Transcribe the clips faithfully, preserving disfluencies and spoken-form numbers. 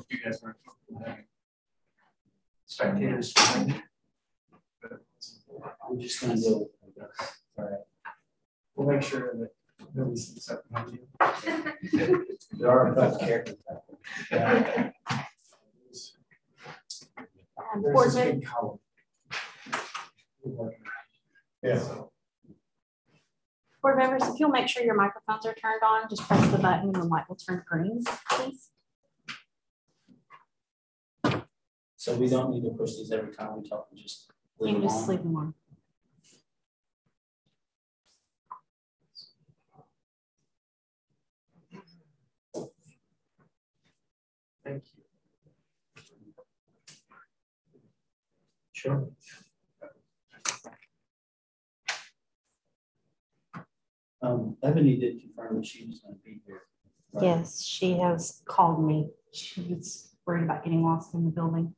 you guys weren't comfortable having spectators. I'm just going to do it, I guess. All right. We'll make sure that nobody sees something on you. There are a couple characters out Yeah. Um, There's board this member- big column. Yeah. So, board members, if you'll make sure your microphones are turned on, just press the button and the light will turn green, please. So we don't need to push these every time we talk, we just You leave can them just on. leave them on. thank you. Sure. Um, Ebony did confirm that she was going to be here. right? Yes, she has called me. She's worried about getting lost in the building.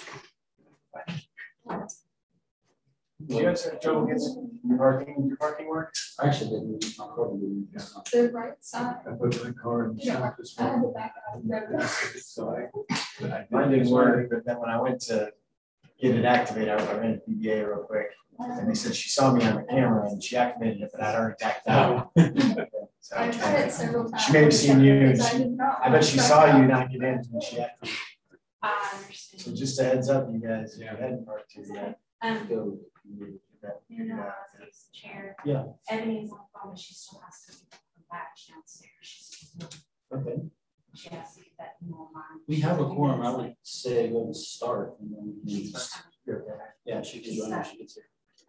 Do you guys have trouble getting your parking, your parking work? I actually didn't. My car didn't. It's not- The right side. I put in the car and Yeah, shot this I had one. the back out. So I, mine didn't work, but then when I went to get it activated, I ran to P B A real quick. And they said she saw me on the camera and she activated it, but I'd already backed out. So I tried it several times. She may have seen you, and Because I she- did not I bet she want to saw back you out. not get in and she activated. I So understand. just a heads up, you guys, if you hadn't parked here yet. Um, Go. you know, I was the chair. Yeah. Ebony's on the phone, but she still has to get her badge downstairs. She's- Okay. She has to get that email line. We have a quorum. I would say go and start and then we can just, yeah, she can join when she gets here.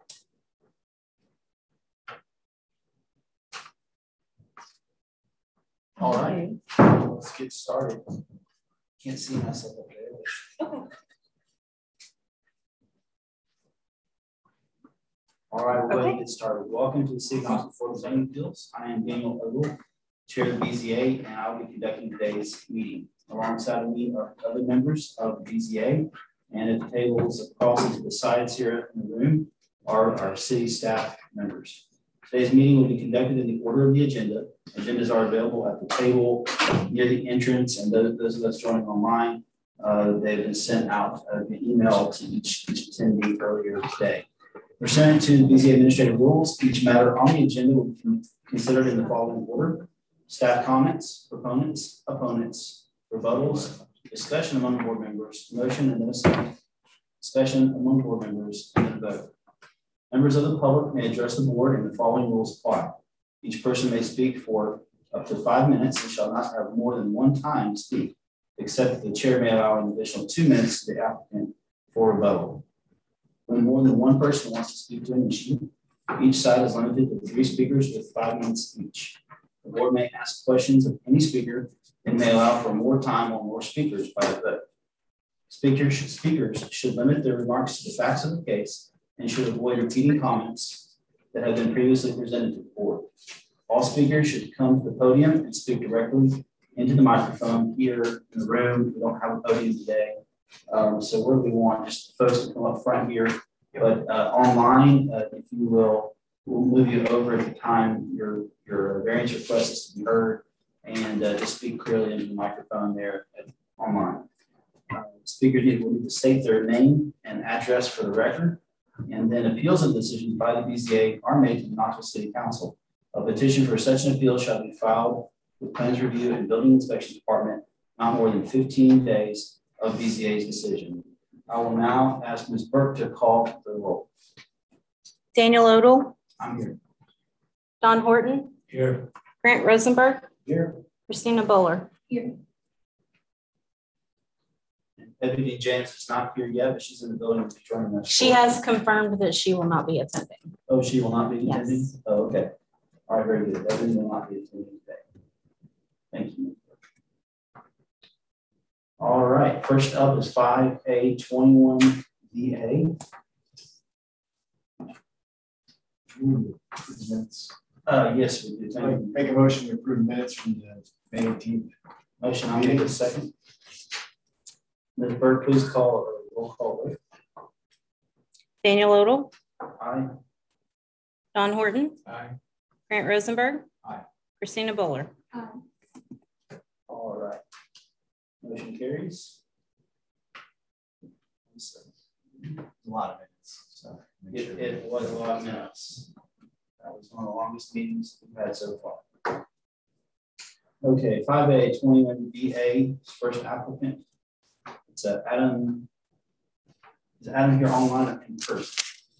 All right, let's get started. Can't see myself up there. Okay. All right, we'll go ahead and Okay. get started. Welcome to the City Council for the Zoning Appeals. I am Daniel Ogle, Chair of the B Z A, and I'll be conducting today's meeting. Alongside of me are other members of the B Z A, and at the tables across to the sides here in the room are our city staff members. Today's meeting will be conducted in the order of the agenda. Agendas are available at the table near the entrance, and those, those of us joining online, uh, they've been sent out uh, via email to each, each attendee earlier today. Pursuant to the B Z A administrative rules, each matter on the agenda will be considered in the following order: staff comments, proponents, opponents, rebuttals, discussion among board members, motion and then a second, discussion among board members, and then a vote. Members of the public may address the board and the following rules apply. Each person may speak for up to five minutes and shall not have more than one time to speak, except that the chair may allow an additional two minutes to the applicant for rebuttal. When more than one person wants to speak to an issue, each side is limited to three speakers with five minutes each. The board may ask questions of any speaker and may allow for more time or more speakers by a vote. Speakers, speakers should limit their remarks to the facts of the case and should avoid repeating comments that have been previously presented to the board. All speakers should come to the podium and speak directly into the microphone here in the room. We don't have a podium today. Um, so what do we want? Just folks to come up front here, but uh, online, uh, if you will, we'll move you over at the time your, your variance request is to be heard, and uh, just speak clearly into the microphone there at, online. Uh, speakers need, will need to state their name and address for the record, and then appeals of decisions by the B Z A are made to the Knoxville City Council. A petition for such an appeal shall be filed with Plans Review and Building Inspection Department not more than fifteen days of B Z A's decision. I will now ask Miz Burke to call the roll. Daniel Odle, I'm here. Don Horton, Here. Grant Rosenberg, Here. Christina Bowler. Here. Ebony James is not here yet, but she's in the building to join us. She has confirmed that she will not be attending. Oh, she will not be Yes. attending? Oh, okay. All right, very good. Ebony will not be attending today. Thank you. All right, first up is five A twenty-one V A. Uh, yes, we do. Thank you. Make a motion to approve minutes from the May eighteenth. Motion, I'll make a second. Miz Burke, please call, or roll call. vote. Daniel Odle, Aye. Don Horton, Aye. Grant Rosenberg. Aye. Christina Bowler. Um, All right. Motion carries. A lot of minutes, so. make It, sure- it was a lot of minutes. That was one of the longest meetings we've had so far. Okay, five A twenty-one B A, first applicant. It's uh, Adam. Is Adam here online or in person?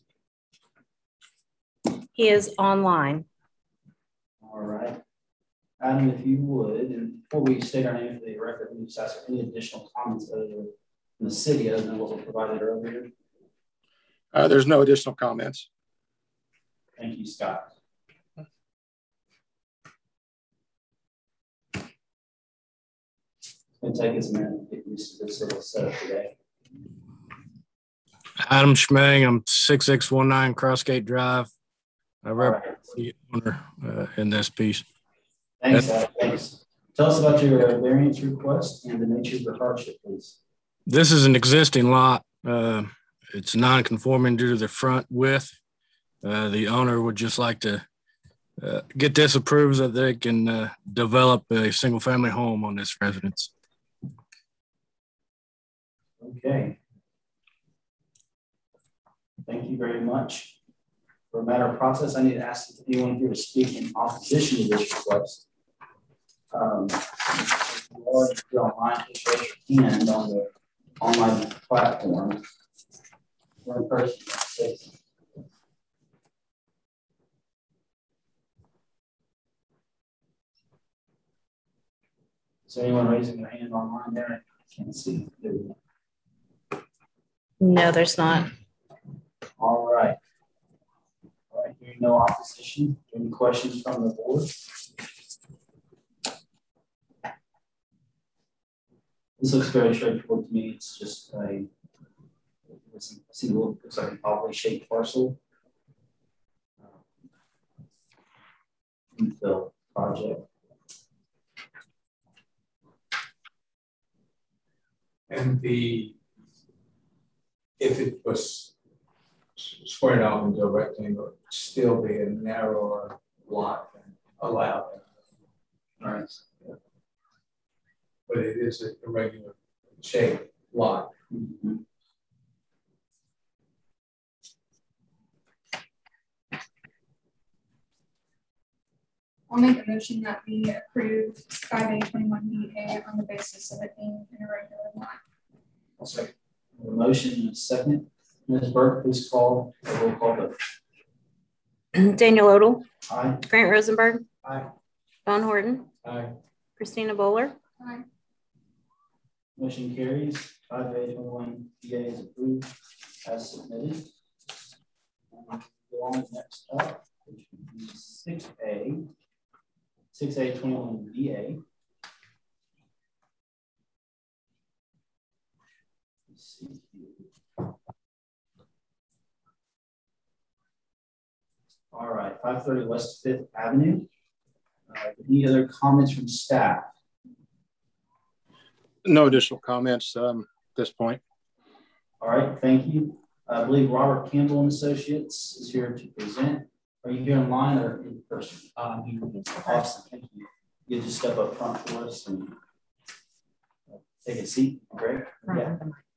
He is online. All right. Adam, if you would, and before we state our name for the record, we just ask any additional comments other than the city, other than what was provided earlier. Uh, there's no additional comments. Thank you, Scott. It's gonna take us a minute to get used to this little setup today. Adam Schmang, I'm six six one nine Crossgate Drive. I All represent right. the owner uh, in this piece. Thanks, Adam. Thanks. Tell us about your uh, variance request and the nature of your hardship, please. This is an existing lot. Uh, it's non-conforming due to the front width. Uh, the owner would just like to uh, get this approved so that they can uh, develop a single-family home on this residence. Okay. Thank you very much. For a matter of process, I need to ask if anyone here to speak in opposition to this request. Um, if you are if you're online, just raise your hand on the online platform. One person. Six. Is there anyone raising their hand online there? I can't see. There we go. No, there's not. All right. All right, hearing no opposition. Any questions from the board? This looks very straightforward to me. It's just a, it's a single, looks like an oddly shaped parcel. Infill project. And the, if it was squared off into a rectangle, it'd still be a narrower lot than allowed. Right. But it is a regular shaped lot. Mm-hmm. I'll make a motion that we approve five A twenty-one B A on the basis of it being an irregular lot. I'll second. A motion and a second. Miz Burke, please call a roll call vote. Daniel Odle, Aye. Grant Rosenberg, Aye. Don Horton, Aye. Christina Bowler, Aye. Motion carries. Five A twenty-one B A is approved as submitted. And we'll go on next up, which would be six A. Six A twenty-one B A. Let's see here. All right, five thirty West Fifth Avenue. Uh, any other comments from staff? No additional comments um, at this point. All right, thank you. I believe Robert Campbell and Associates is here to present. Are you here online or in person? Um, awesome, thank you. You just step up front for us and take a seat. Great. Yeah.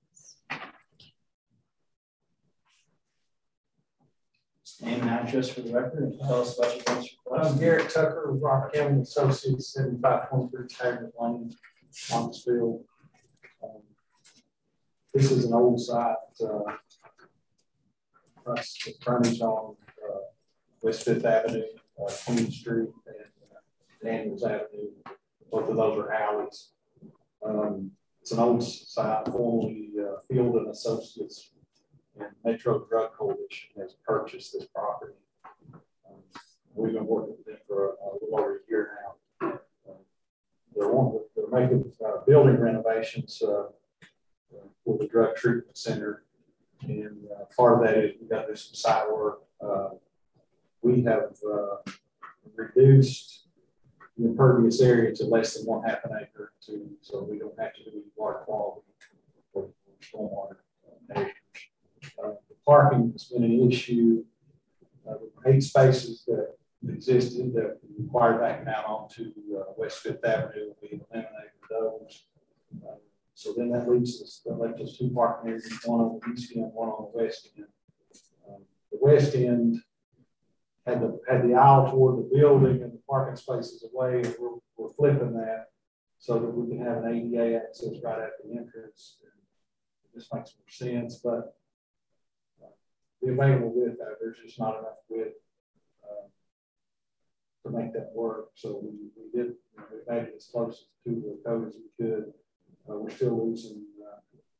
Name and address for the record and tell us about your voice request. I'm Garrett Tucker with Robert Campbell Associates, seventy-five twenty-three Taggart Lane, Montesville. Um, this is an old site. Uh, that's the frontage on uh, West Fifth Avenue, uh, Queen Street, and uh, Daniels Avenue. Both of those are alleys. Um, it's an old site, formerly uh, Field and Associates and Metro Drug Coalition has purchased this property. Um, we've been working with them for a, a little over a year now. Uh, they're, one, they're making uh, building renovations uh, for the drug treatment center. And uh, part of that is we've got to do some site work. Uh, we have uh, reduced the impervious area to less than one half an acre, to, so we don't have to do water quality or stormwater measures. Uh, the parking has been an issue. Uh, eight spaces that existed that required backing out onto uh, West Fifth Avenue. We eliminated those. Uh, so then that leaves us, that left us two parking areas, one on the east end, one on the west end. Um, the west end had the had the aisle toward the building and the parking spaces away, and we're, we're flipping that so that we can have an A D A access right at the entrance. This makes more sense, but uh, the available width out there's just not enough width uh, to make that work. So we, we did, you know, we made it as close to the code as we could. Uh, we're still losing uh,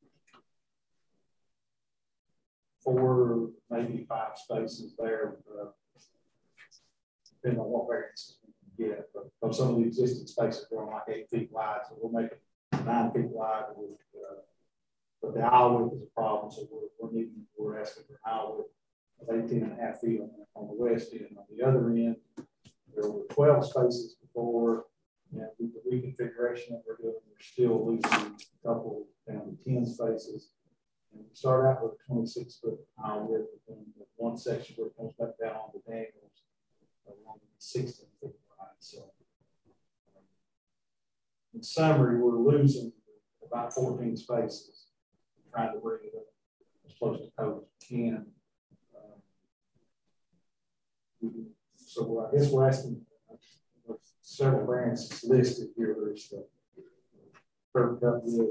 four, maybe five spaces there, uh, depending on what variances we can get. But, but some of the existing spaces are like eight feet wide, so we'll make it nine feet wide. With, uh, but the aisle width is a problem, so we're, we're needing, we're asking for an aisle width of eighteen and a half feet on, on the west end. On the other end, there were twelve spaces before. And with the reconfiguration that we're doing, we're still losing a couple down to ten spaces. And we start out with a twenty-six foot aisle width, and one section where it comes back down on the Daniels along sixteen feet wide. So, um, in summary, we're losing about fourteen spaces, trying to bring it up as close to code as we can. Um, so, I guess we're asking. Several variances listed here. There's the curb cut width.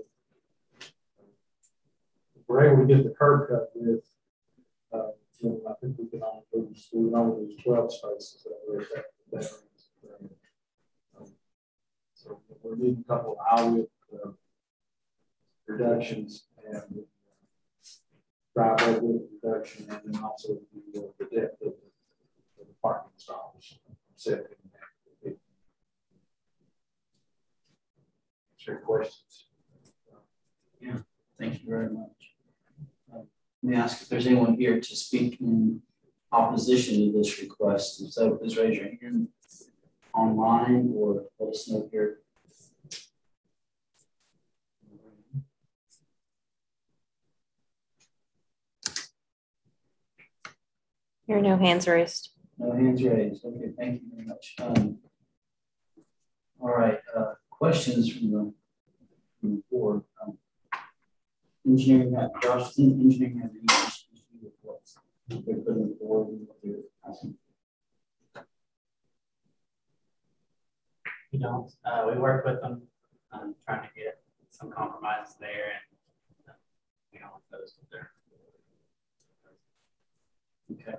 If we're able to get the curb cut width, uh, you know, I think we can only lose, we can only lose twelve spaces that way. That, that um, so we're needing a couple of aisle width uh, reductions and uh, driveway width reduction, and then also the, uh, the depth of the, of the parking stalls. Your questions. Yeah, thank you very much. Uh, let me ask if there's anyone here to speak in opposition to this request. And so please raise your hand online or let us know here. There are no hands raised. No hands raised. Okay, thank you very much. Um, all right. Uh, Questions from the, from the board. Um, engineering, Josh, engineering has any questions with what they're putting forward and what they're asking? We don't. Uh, we work with them, um, trying to get some compromises there, and uh, we don't want those with there. Okay.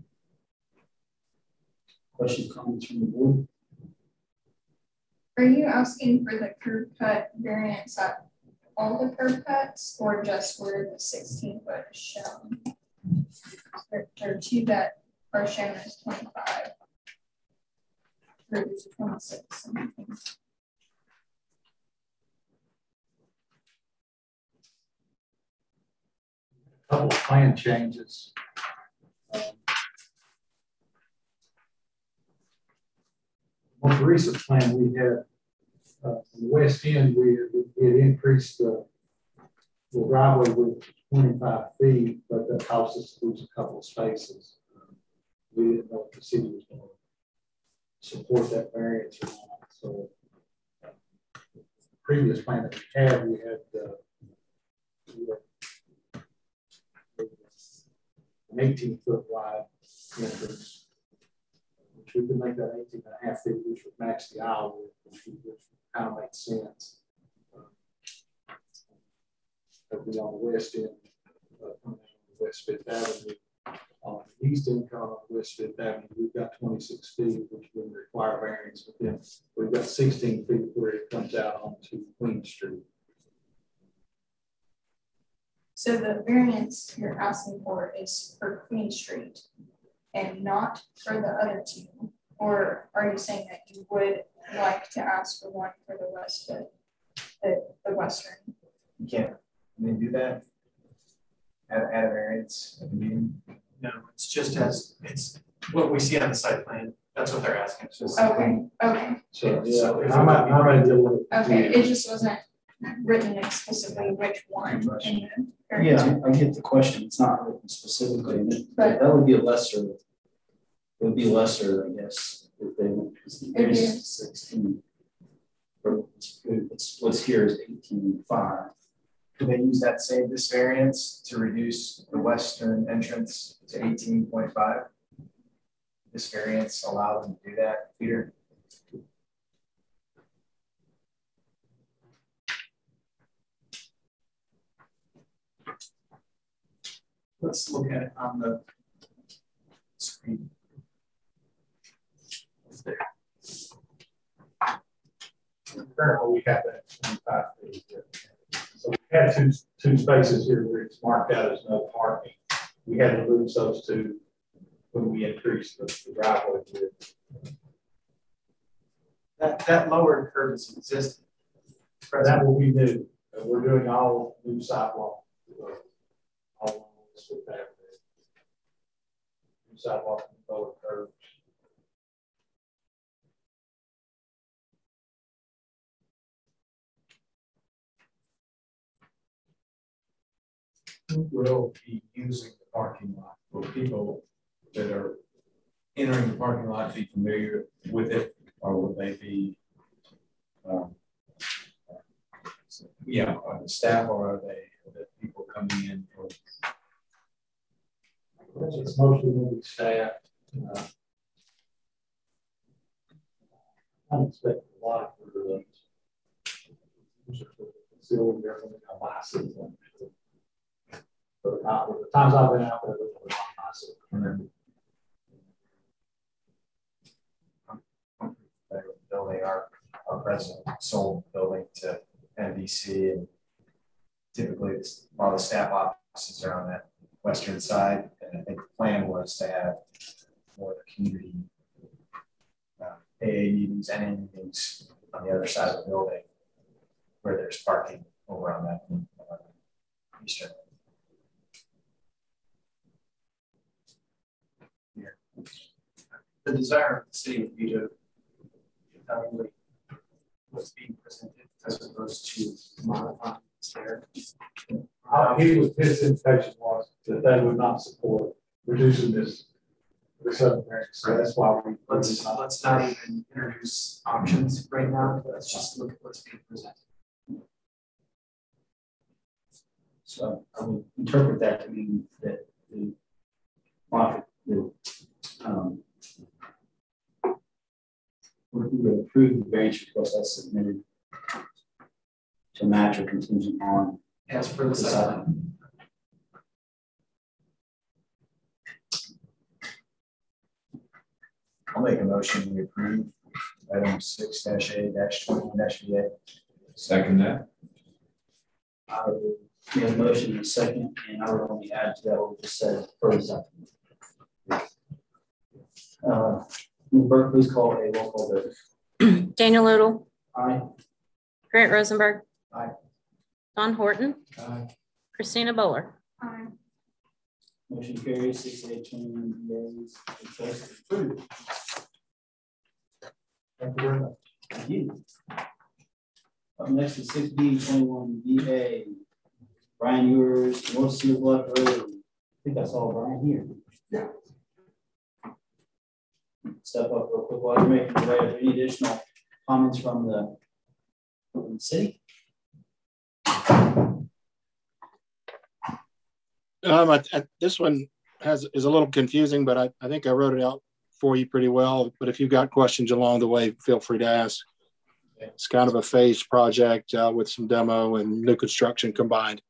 Questions, comments from the board? Are you asking for the curb cut variance at all the curb cuts or just where the sixteen foot is shown? There, there are two that are shown as twenty-five. Or there's twenty-six. A couple of plan changes. Um, most recent plan we had uh, on the west end, we had, we had increased the, the driveway width to twenty-five feet, but that caused us to lose a couple of spaces. Um, we didn't know if the city was going to support that variance or not. So, uh, the previous plan that we had, we had, uh, we had an eighteen foot wide entrance, which we could make that eighteen and a half feet, which would match the aisle width, which, which kind of makes sense. Um, that would be on the west end, uh, coming down the West Fifth Avenue. On the east end, coming on West Fifth Avenue, we've got twenty-six feet, which would require variance, but then we've got sixteen feet where it comes out onto Queen Street. So the variance you're asking for is for Queen Street and not for the other two? Or are you saying that you would like to ask for one for the west, the, the, the western? You can't, I mean, do that. Add, add a variance at the meeting. No, it's just as it's what we see on the site plan. That's what they're asking. It's just Okay, okay. So, yeah, So if I might, I might be a little. Okay, it just wasn't written explicitly which one. In the Yeah, I get the question. It's not written specifically, but But- that would be a lesser. It would be lesser, I guess, if they went to there's sixteen. Or it's, it's what's here is eighteen five. do they use that same, this variance to reduce the western entrance to eighteen point five? This variance allow them to do that, Peter? Let's look at it on the screen. What's there? Currently, we have that twenty-five feet. So we had two, two spaces here where it's marked out as no parking. We had to lose those two when we increased the, the driveway width. That, that lowered curve is existing. That will be new. Uh, We're doing all new sidewalk. uh, All along this with that. New sidewalk and lower curves. Who will be using the parking lot? Will people that are entering the parking lot be familiar with it, or will they be, um, yeah, are the staff, or are they the people coming in for? It's mostly going to be staff. Uh, I expect a lot for the facility, everything, a license. But not the times I've been out there, there's a lot of Building our, our president sold the building to N B C, and typically it's, all the staff offices are on that western side, and I think the plan was to have more of the community uh, A A meetings and N meetings on the other side of the building where there's parking over on that uh, eastern. Here. The desire of the city would be to evaluate what's being presented as opposed to modifying there. Uh, he was, his indication was that they would not support reducing this, the southern variance. So that's why we Let's not, let's not even introduce options right now. Let's just look at what's being presented. So I would interpret that to mean that the market, the um, we would approve the variance request as submitted to match or contingent on as per the site. I'll make a motion to approve item six dash A dash twenty dash V A. Second that. I would make a motion in a second, and I would only add to that what we just said for the second. Uh, Burke, please call a roll call vote. Daniel Odle, Aye. Grant Rosenberg. Aye. Don Horton, Aye. Christina Bowler. Aye. Motion carries six eight twenty-one days. Request approved. Thank you very much. Thank you. Up next is six B twenty-one V A. Brian Ewers, North Cedar Bluff Road. I think I saw Brian here. Yeah. Step up real quick while you're making your way. Are there any additional comments from the, from the city? Um, I, I, this one has is a little confusing, but I, I think I wrote it out for you pretty well. But if you've got questions along the way, feel free to ask. It's kind of a phased project uh, with some demo and new construction combined.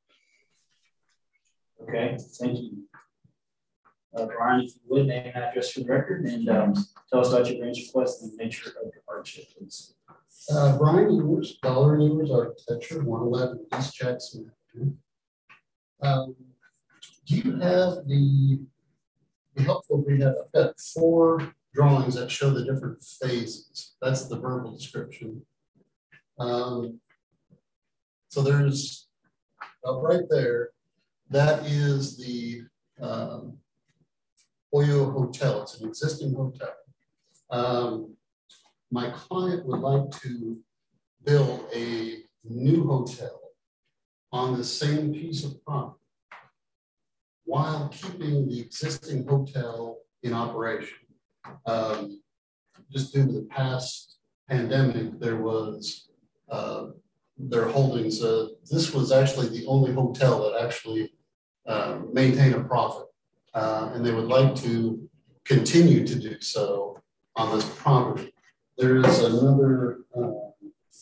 Okay, thank you. Uh, Brian, if you would, name and address for the record, and um, tell us about your variance request and the nature of your hardship, please. Uh, Brian Ewers, Dollar and Ewers Architecture, one eleven East Jackson. Um, do you have the, be helpful if we have, I've got four drawings that show the different phases. That's the verbal description. Um, so there's uh, right there, that is the um, Oyo Hotel. It's an existing hotel. Um, my client would like to build a new hotel on the same piece of property while keeping the existing hotel in operation. Um, just due to the past pandemic, there was uh, their holdings. Uh, this was actually the only hotel that actually uh, maintained a profit. Uh, and they would like to continue to do so on this property. There is another, um,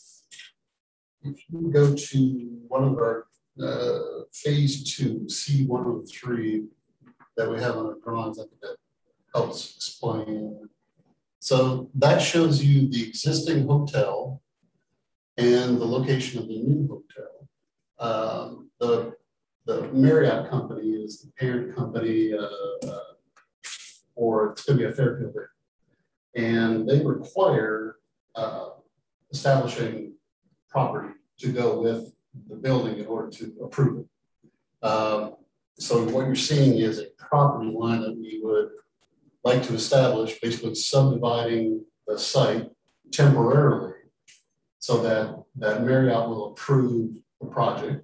if you go to one of our uh, phase two, C one oh three, that we have on our drawings, that helps explain. So that shows you the existing hotel and the location of the new hotel. Um, the, the Marriott company is the parent company, uh, uh, or it's going to be a Fairfield there. And they require uh, establishing property to go with the building in order to approve it. Um, so what you're seeing is a property line that we would like to establish, basically subdividing the site temporarily so that, that Marriott will approve the project.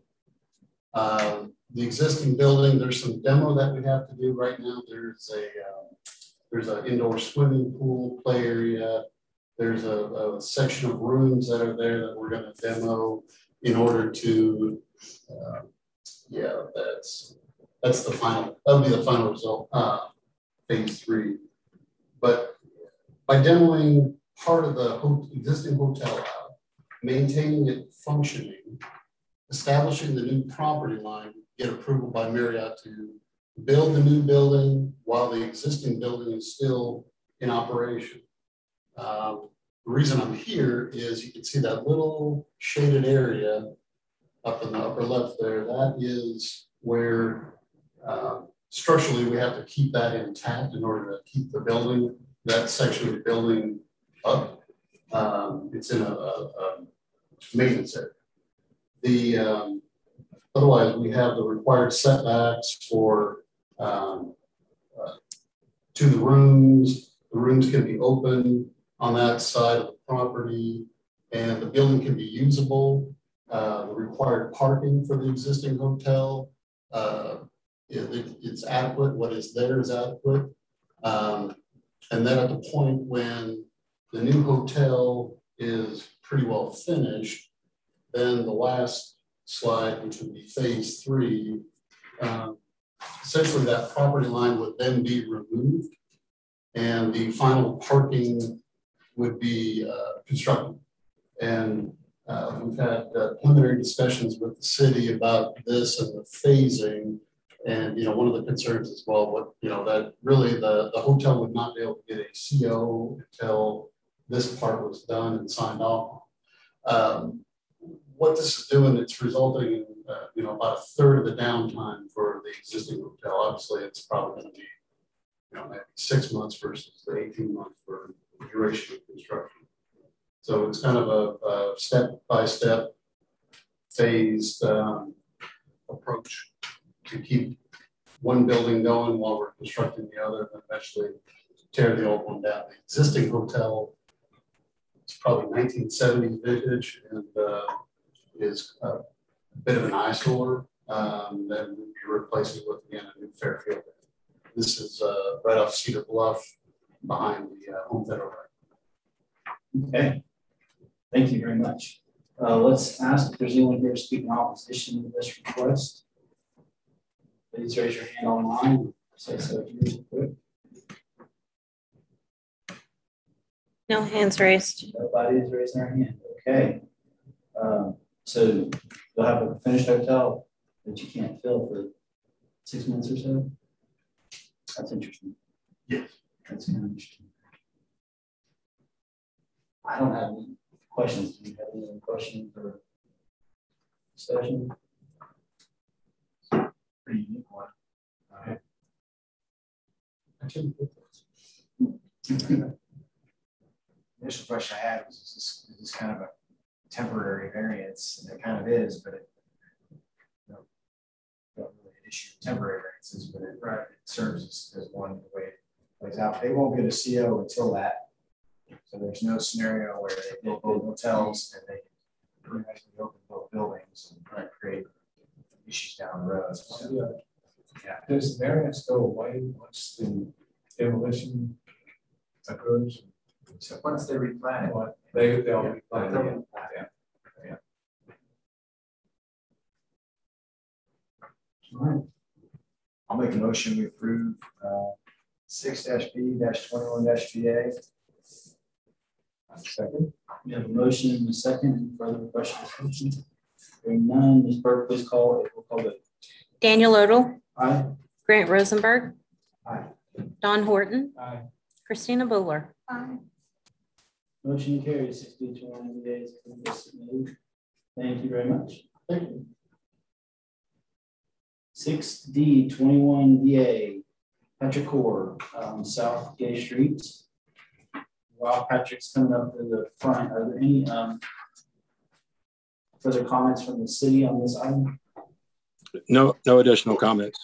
Um, the existing building, there's some demo that we have to do right now. There's a um, there's an indoor swimming pool, play area. There's a, a section of rooms that are there that we're going to demo in order to, uh, yeah, that's that's the final. That'll be the final result, uh, phase three. But by demoing part of the ho existing hotel out, maintaining it functioning, establishing the new property line, get approval by Marriott to build the new building while the existing building is still in operation. Um, the reason I'm here is you can see that little shaded area up in the upper left there. That is where uh, structurally we have to keep that intact in order to keep the building, that section of the building up. Um, it's in a, a, a maintenance area. The um, otherwise we have the required setbacks for um, uh, to the rooms. The rooms can be open on that side of the property, and the building can be usable. Uh, the required parking for the existing hotel, uh, it, it, it's adequate. What is there is adequate. Um, and then at the point when the new hotel is pretty well finished, then the last slide, which would be phase three, um, essentially that property line would then be removed and the final parking would be uh, constructed. And uh, we've had uh, preliminary discussions with the city about this and the phasing. And, you know, one of the concerns as well, what, you know, that really the, the hotel would not be able to get a C O until this part was done and signed off on. Um, what this is doing, it's resulting in, uh, you know, about a third of the downtime for the existing hotel. Obviously, it's probably going to be, you know, maybe six months versus the eighteen months for the duration of construction. So it's kind of a, a step-by-step phased um, approach to keep one building going while we're constructing the other, and eventually tear the old one down. The existing hotel, it's probably nineteen seventies vintage and uh, is a bit of an eyesore. Um, then we'll be replacing with, again, a new Fairfield. This is uh, right off Cedar Bluff behind the uh, Home Federal Bank. Okay, thank you very much. Uh, let's ask if there's anyone here to speak in opposition to this request. Please raise your hand online. Say so here quick. No hands raised. Nobody is raising their hand. Okay. Um, so you'll have a finished hotel that you can't fill for six months or so. That's interesting. Yes. That's kind of interesting. I don't have any questions. Do you have any questions or discussion? Pretty unique one. Uh, I can put The initial question I had was, is this, is this kind of a temporary variance? And it kind of is, but it, you know, not really an issue of temporary variances, but it, right, it serves as, as one way it plays out. They won't get a C O until that. So there's no scenario where they build both hotels and they pretty much open both buildings and try to create issues down the road. So, Yeah. yeah. Does the variance go away once the demolition occurs? So once they replan it, They, they'll yeah, be planning. they'll- Yeah. yeah. All right. I'll make a motion to approve uh, six B twenty-one B A. Second. We have a motion and a second. Any further questions? Discussion? Hearing none, Miz Burke, please call a roll call vote. Daniel Odle, Aye. Grant Rosenberg, Aye. Don Horton, Aye. Christina Buller. Aye. Motion carries. Six B twenty-one B A is submitted. Thank you very much. Thank you. Six D twenty-one B A, Patrick Core, um, South Gay Street. While Patrick's coming up to the front, are there any um, further comments from the city on this item? No, no additional comments.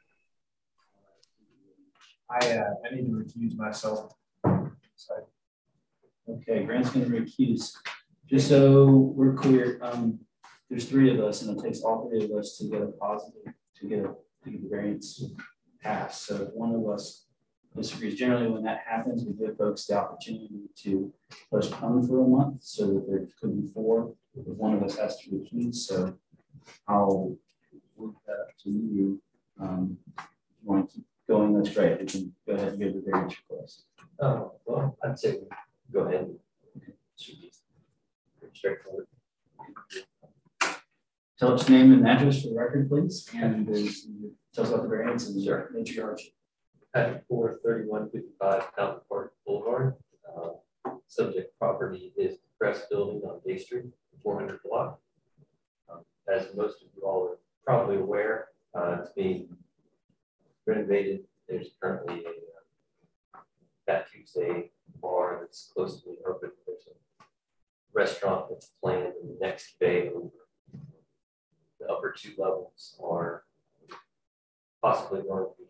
I uh, I need to recuse myself. Sorry. Okay, Grant's going to recuse. Just so we're clear, um, there's three of us, and it takes all three of us to get a positive, to get a to get the variance passed. So if one of us disagrees, generally when that happens, we give folks the opportunity to postpone for a month so that there could be four. If one of us has to recuse, so I'll work that up to you. Um, if you want to keep going, that's great. You can go ahead and give the variance request. Oh, well, I'd say go ahead. Should be pretty straightforward. Tell us your name and address for the record, please. And there's, tell us about the variance and your nature hardship. At four thirty-one fifty-five Mountain Park Boulevard. Uh, subject property is the Press Building on Day Street, four hundred block. Um, as most of you all are probably aware, uh, it's being renovated. There's currently a uh, Fat Tuesday bar that's close to being open. There's a restaurant that's planned in the next bay over. The upper two levels are possibly going to be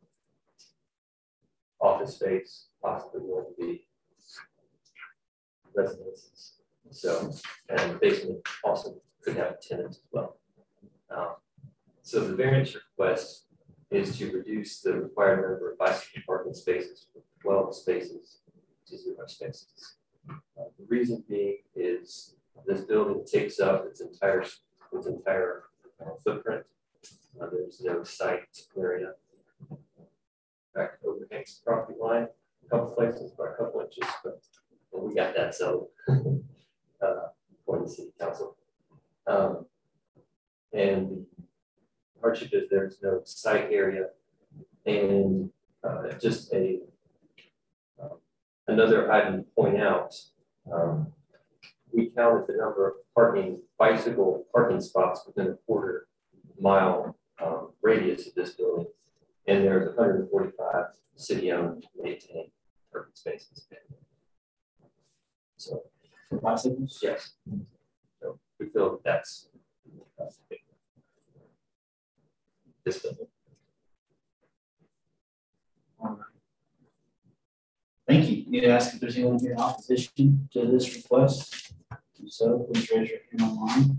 office space, possibly going to be residences. So, and the basement also could have tenants as well. Um, so the variance request is to reduce the required number of bicycle parking spaces from twelve spaces to zero spaces. Uh, the reason being is this building takes up its entire its entire uh, footprint. Uh, there's no site area. In fact, overhangs the property line a couple places by a couple inches, but well, we got that settled uh, for the city council. Um, and the hardship is there's no site area, and uh, just a uh, another item to point out. Um, we counted the number of parking bicycle parking spots within a quarter mile um, radius of this building, and there's one hundred forty-five city-owned maintained parking spaces. So, for bicycles, yes. So we feel that that's, that's this building. all right. Thank you. Need to ask if there's anyone here in opposition to this request. If so, please raise your hand online.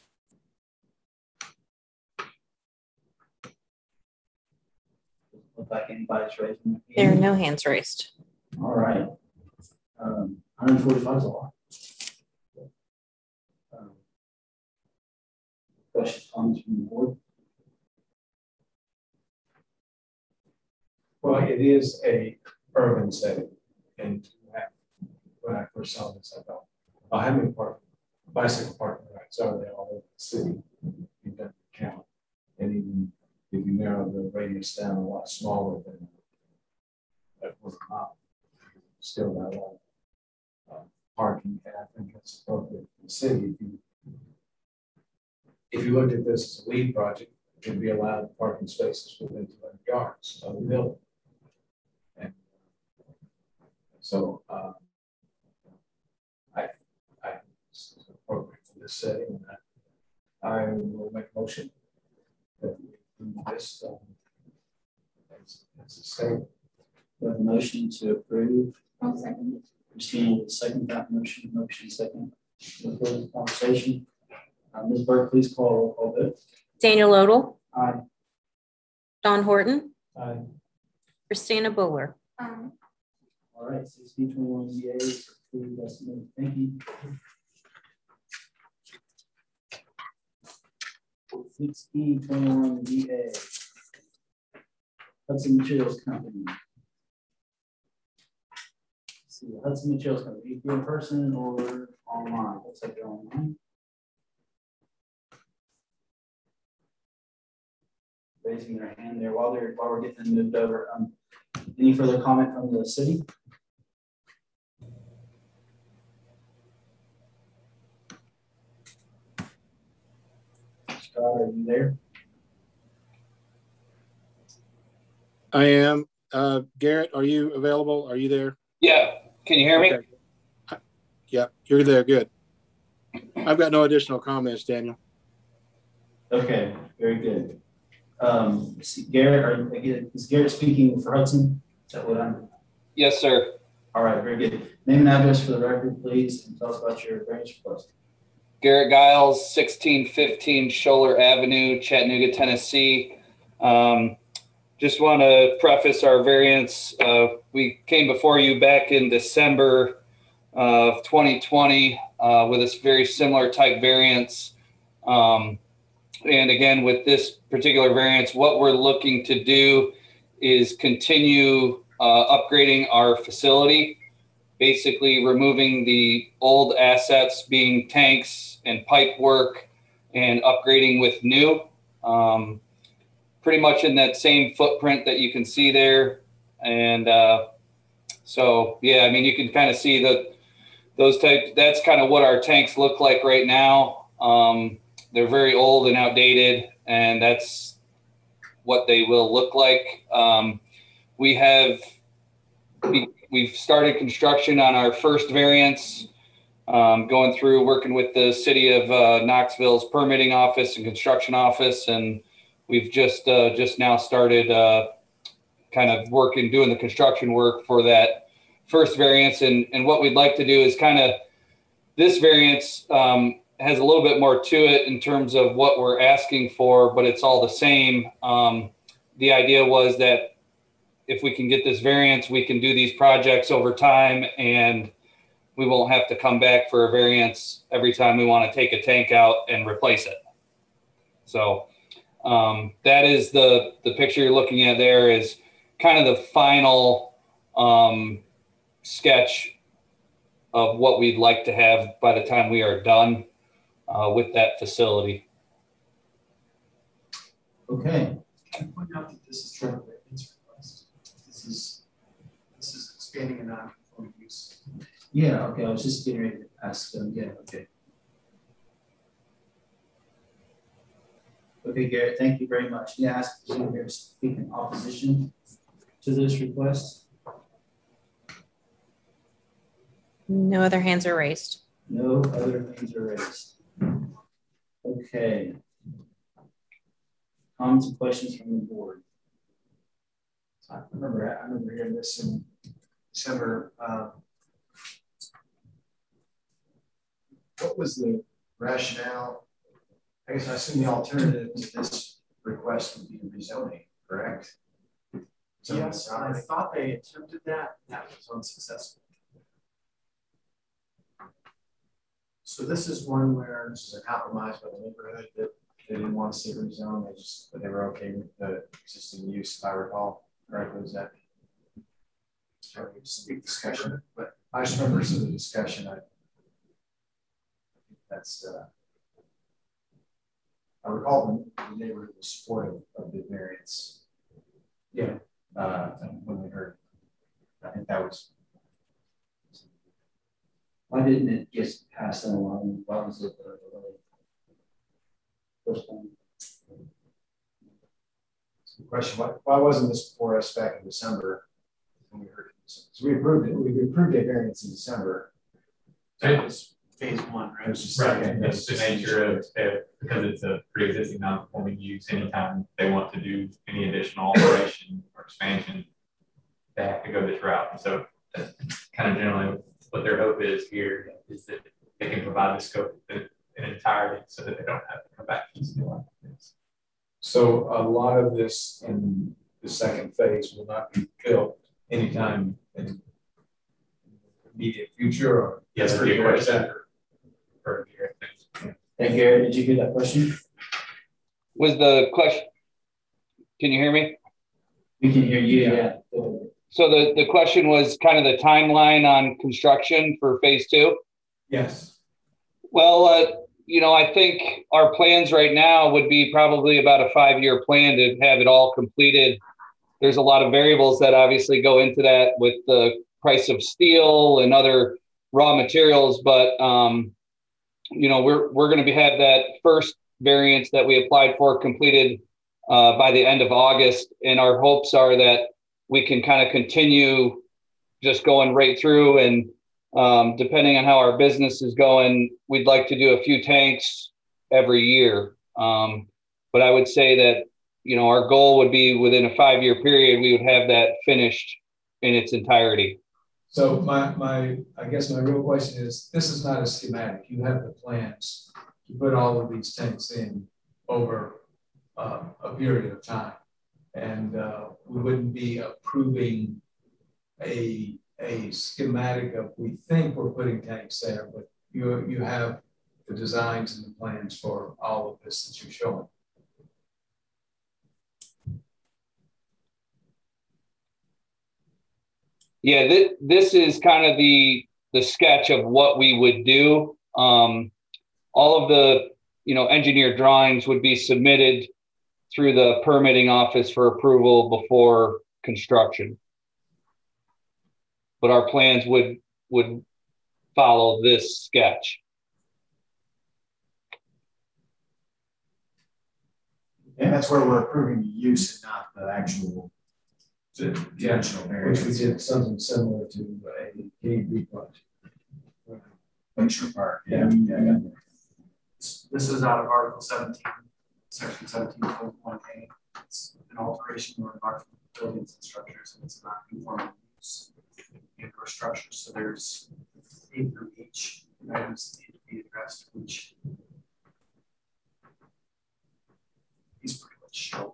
Look like anybody's raising their hand. There are no hands raised. All right. Um, one hundred forty-five is a lot. Um, questions, comments from the board? Well, it is a urban setting, and when I first saw this, I thought, oh, how many park, bicycle parking rights are there all over the city? You don't count, and even if you narrow the radius down a lot smaller than that was not, still not a lot of uh, parking. And I think it's appropriate for the city. If you, if you looked at this as a lead project, it could be allowed parking spaces within two hundred yards of the building. And so uh, I, I it's appropriate for this setting, and I, I will make a motion that we do this um, as, as a state. We have a motion to approve. I'll second it. Christina will second that motion. Motion second. No further conversation. Uh, Miz Burke, please call roll call vote. Daniel Odle, Aye. Don Horton, Aye. Christina Buller. Um, All right, six B twenty-one Z A is approved. That's moved. Thank you. six E twenty-one D A. Hudson Materials Company. Let's see, Hudson Materials Company, either in person or online. Looks like they're online. Raising their hand there while they're while we're getting them moved over. Um, any further comment from the city? Scott, are you there? I am. Uh, Garrett, are you available? Are you there? Yeah. Can you hear me? Okay. Yeah, you're there. Good. I've got no additional comments, Daniel. Okay, very good. Um, Garrett, are, again, is Garrett speaking for Hudson? Is that what I'm? Yes, sir. All right, very good. Name and address for the record, please, and tell us about your variance request. Garrett Giles, sixteen fifteen Scholler Avenue, Chattanooga, Tennessee. Um, just want to preface our variance. Uh, we came before you back in December of twenty twenty uh, with this very similar type variance. Um, and again, with this particular variance, what we're looking to do is continue uh, upgrading our facility, basically removing the old assets being tanks and pipe work and upgrading with new. Um, pretty much in that same footprint that you can see there. And uh, so, yeah, I mean, you can kind of see that those type, that's kind of what our tanks look like right now. Um, they're very old and outdated, and that's what they will look like. Um, we have, we, we've started construction on our first variance, um, going through working with the city of uh, Knoxville's permitting office and construction office. And we've just, uh, just now started uh, kind of working, doing the construction work for that first variance. And, and what we'd like to do is kind of, this variance um, has a little bit more to it in terms of what we're asking for, but it's all the same. Um, the idea was that if we can get this variance, we can do these projects over time, and we won't have to come back for a variance every time we want to take a tank out and replace it. So um, that is the, the picture you're looking at there is kind of the final um, sketch of what we'd like to have by the time we are done uh, with that facility. Okay. I point out that this is trying to variance request. This is this is expanding a non-conforming use. Yeah, okay, I was just getting ready to ask them, yeah, okay. Okay, Garrett, thank you very much. Yeah, ask if you're speaking in opposition to this request. No other hands are raised. No other hands are raised. Okay. Comments and questions from the board? I remember, I remember hearing this in December. Um, what was the rationale? I guess I assume the alternative to this request would be rezoning, correct? So Yes, I thought they attempted that. That was unsuccessful. So this is one where this is a compromise by the neighborhood that they didn't want to see rezone. They just, but they were okay with the existing use, if I recall correctly. Was that? Sorry, just a big discussion, but I just remember some of the discussion. I, I think that's. Uh, I recall the, the neighborhood was supportive of the variance. Yeah. Uh, when we heard, I think that was. Why didn't it just pass that along? Why was it the first time? That's a good question. Why, why wasn't this before us back in December when we heard this? So we approved it. We approved a variance in December. That was phase one, right? It was just right. second. That's the nature of it, because it's a pre-existing non-conforming use. Anytime they want to do any additional alteration or expansion, they have to go this route. And so that's kind of generally what their hope is here, is that they can provide the scope in entirety so that they don't have to come back to this new one. So a lot of this in the second phase will not be built anytime in the immediate future, or yes, for your question. For your Hey, Garrett, did you hear that question? was the question. Can you hear me? We can hear you, yeah. So the, the question was kind of the timeline on construction for phase two? Yes. Well, uh, you know, I think our plans right now would be probably about a five-year plan to have it all completed. There's a lot of variables that obviously go into that with the price of steel and other raw materials, but um, you know, we're we're going to be have that first variance that we applied for completed uh, by the end of August, and our hopes are that we can kind of continue just going right through, and um, depending on how our business is going, we'd like to do a few tanks every year. Um, but I would say that, you know, our goal would be within a five-year period, we would have that finished in its entirety. So my, my, I guess my real question is, this is not a schematic. You have the plans to put all of these tanks in over uh, a period of time. And uh, we wouldn't be approving a, a schematic of, we think we're putting tanks there, but you, you have the designs and the plans for all of this that you're showing. Yeah, th this is kind of the the sketch of what we would do. Um, all of the, you know, engineer drawings would be submitted through the permitting office for approval before construction. But our plans would would follow this sketch. And that's where we're approving the use and not the actual dimensional variance. Which we did something similar to a K B project. Lakeshore Park. Yeah. Yeah. Yeah. This is out of Article seventeen, Section seventeen point one A. It's an alteration or environmental buildings and structures, and it's not conforming use indoor structures. So there's eight from each items that need to be addressed, which is pretty much shown.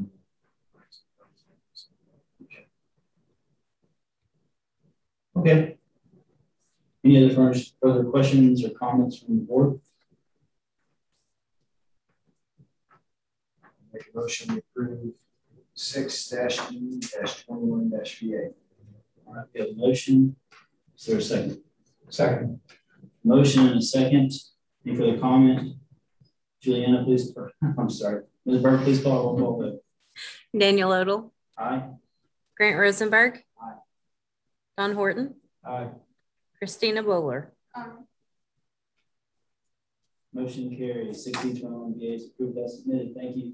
Okay. Any other further, further questions or comments from the board? Make a motion to approve six dash E dash twenty-one dash V A. All right, we have a motion. Is there a second? Second. Motion and a second. Any further comment? Juliana, please. I'm sorry. Miz Burke, please call a roll call vote. Daniel Odle. Aye. Grant Rosenberg. Aye. Don Horton. Aye. Christina Bowler. Aye. Motion carries. sixteen twenty-one V A is approved as submitted. Thank you.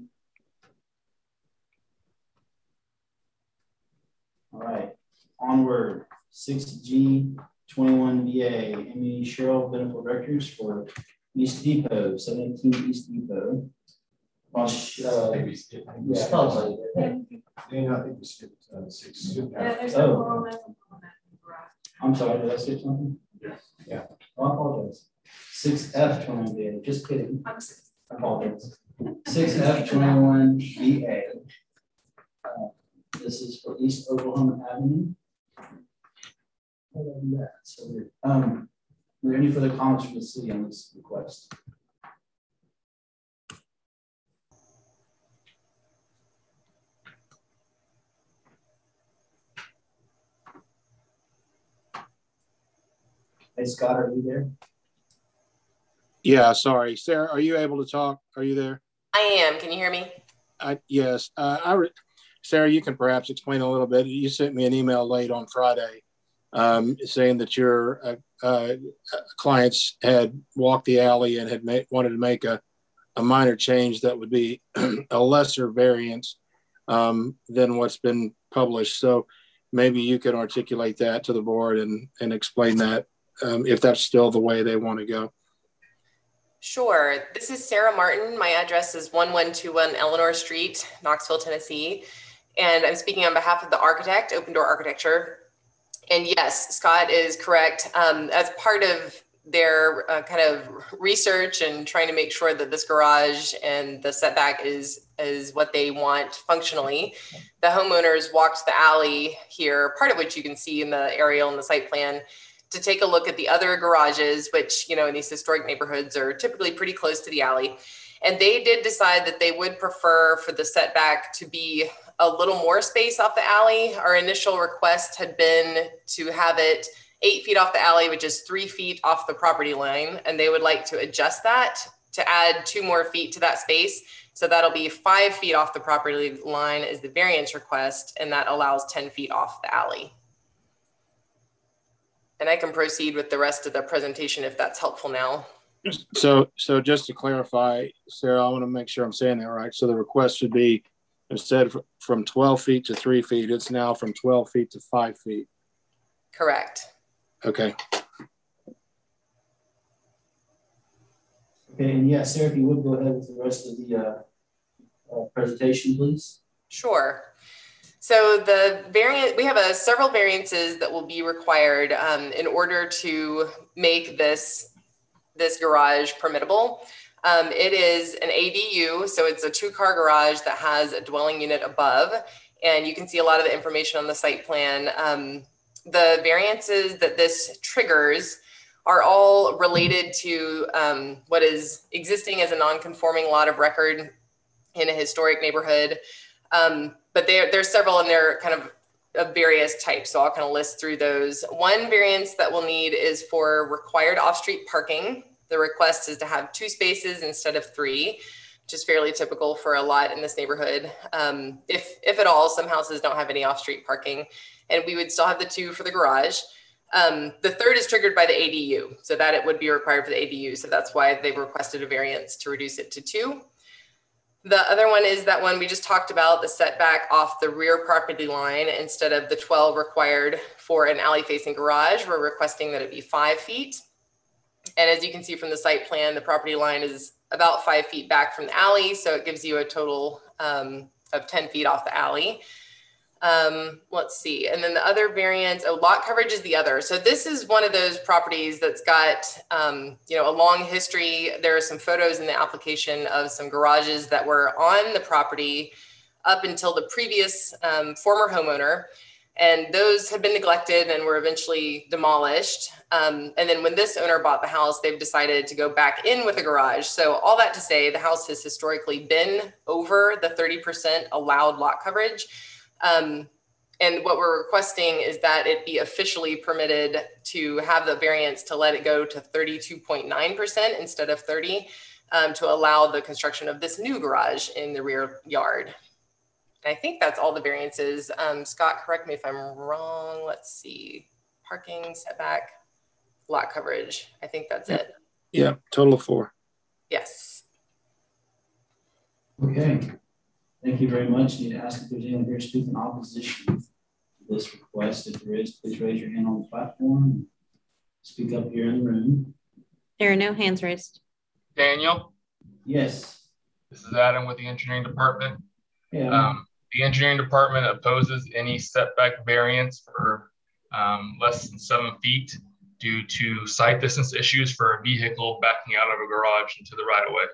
All right. Onward. six G twenty-one V A. Amy Cheryl, Benefit Directors for East Depot, seven eighteen East Depot. Well, uh, I think we skipped. yeah. Yeah, I think we skipped uh, six. Yeah, there's a Oh. little bit on that garage. I'm sorry, did I say something? Yes. Yeah. Oh, I apologize. six F twenty-one V A, just kidding. I apologize. six F twenty-one V A. Uh, this is for East Oklahoma Avenue. Yeah, so weird. Um, are there any further comments from the city on this request? Hey, Scott, are you there? Yeah, sorry. Sarah, are you able to talk? Are you there? I am. Can you hear me? I, yes. Uh, I re Sarah, you can perhaps explain a little bit. You sent me an email late on Friday um, saying that your uh, uh, clients had walked the alley and had made, wanted to make a, a minor change that would be a lesser variance um, than what's been published. So maybe you could articulate that to the board and, and explain that um, if that's still the way they want to go. Sure. This is Sarah Martin. My address is one one two one Eleanor Street, Knoxville, Tennessee. And I'm speaking on behalf of the architect, Open Door Architecture. And yes, Scott is correct. Um, as part of their uh, kind of research and trying to make sure that this garage and the setback is, is what they want functionally, the homeowners walked the alley here, part of which you can see in the aerial and the site plan, to take a look at the other garages, which, you know, in these historic neighborhoods are typically pretty close to the alley. And they did decide that they would prefer for the setback to be a little more space off the alley. Our initial request had been to have it eight feet off the alley, which is three feet off the property line. And they would like to adjust that to add two more feet to that space. So that'll be five feet off the property line is the variance request, and that allows ten feet off the alley. And I can proceed with the rest of the presentation if that's helpful now. So, so just to clarify, Sarah, I want to make sure I'm saying that right. So the request should be, instead of from twelve feet to three feet, it's now from twelve feet to five feet. Correct. Okay. Okay, and yeah, Sarah, if you would go ahead with the rest of the uh, uh, presentation, please. Sure. So the variant, we have a several variances that will be required um, in order to make this, this garage permittable. Um, it is an A D U, so it's a two-car garage that has a dwelling unit above, and you can see a lot of the information on the site plan. Um, the variances that this triggers are all related to um, what is existing as a non-conforming lot of record in a historic neighborhood. Um, but there, there's several and they're kind of of various types. So I'll kind of list through those. One variance that we'll need is for required off-street parking. The request is to have two spaces instead of three, which is fairly typical for a lot in this neighborhood. Um, if, if at all, some houses don't have any off-street parking, and we would still have the two for the garage. Um, the third is triggered by the A D U, so that it would be required for the A D U. So that's why they requested a variance to reduce it to two. The other one is that one we just talked about, the setback off the rear property line. Instead of the twelve required for an alley facing garage, we're requesting that it be five feet. And as you can see from the site plan, the property line is about five feet back from the alley. So it gives you a total um, of ten feet off the alley. Um, let's see. And then the other variance, oh, lot coverage is the other. So this is one of those properties that's got, um, you know, a long history. There are some photos in the application of some garages that were on the property up until the previous um, former homeowner. And those have been neglected and were eventually demolished. Um, and then when this owner bought the house, they've decided to go back in with a garage. So all that to say, the house has historically been over the thirty percent allowed lot coverage. Um, and what we're requesting is that it be officially permitted to have the variance to let it go to thirty-two point nine percent instead of thirty, um, to allow the construction of this new garage in the rear yard. And I think that's all the variances. Um, Scott, correct me if I'm wrong. Let's see. Parking, setback, lot coverage. I think that's it. Yeah, total of four. Yes. Okay. Thank you very much. Need to ask if there's anyone here to speak in opposition to this request. If there is, please raise your hand on the platform. Speak up here in the room. There are no hands raised. Daniel? Yes. This is Adam with the engineering department. Yeah. Um, the engineering department opposes any setback variance for um, less than seven feet due to sight distance issues for a vehicle backing out of a garage into the right of way.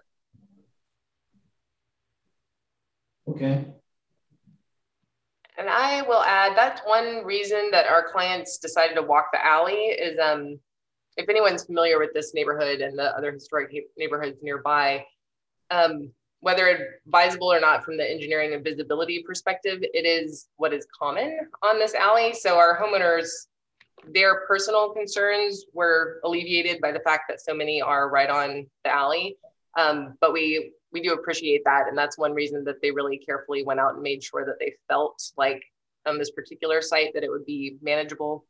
Okay. And I will add, that's one reason that our clients decided to walk the alley is, um, if anyone's familiar with this neighborhood and the other historic neighborhoods nearby, um, whether advisable or not from the engineering and visibility perspective, it is what is common on this alley. So our homeowners, their personal concerns were alleviated by the fact that so many are right on the alley. Um, but we we do appreciate that. And that's one reason that they really carefully went out and made sure that they felt like on this particular site that it would be manageable.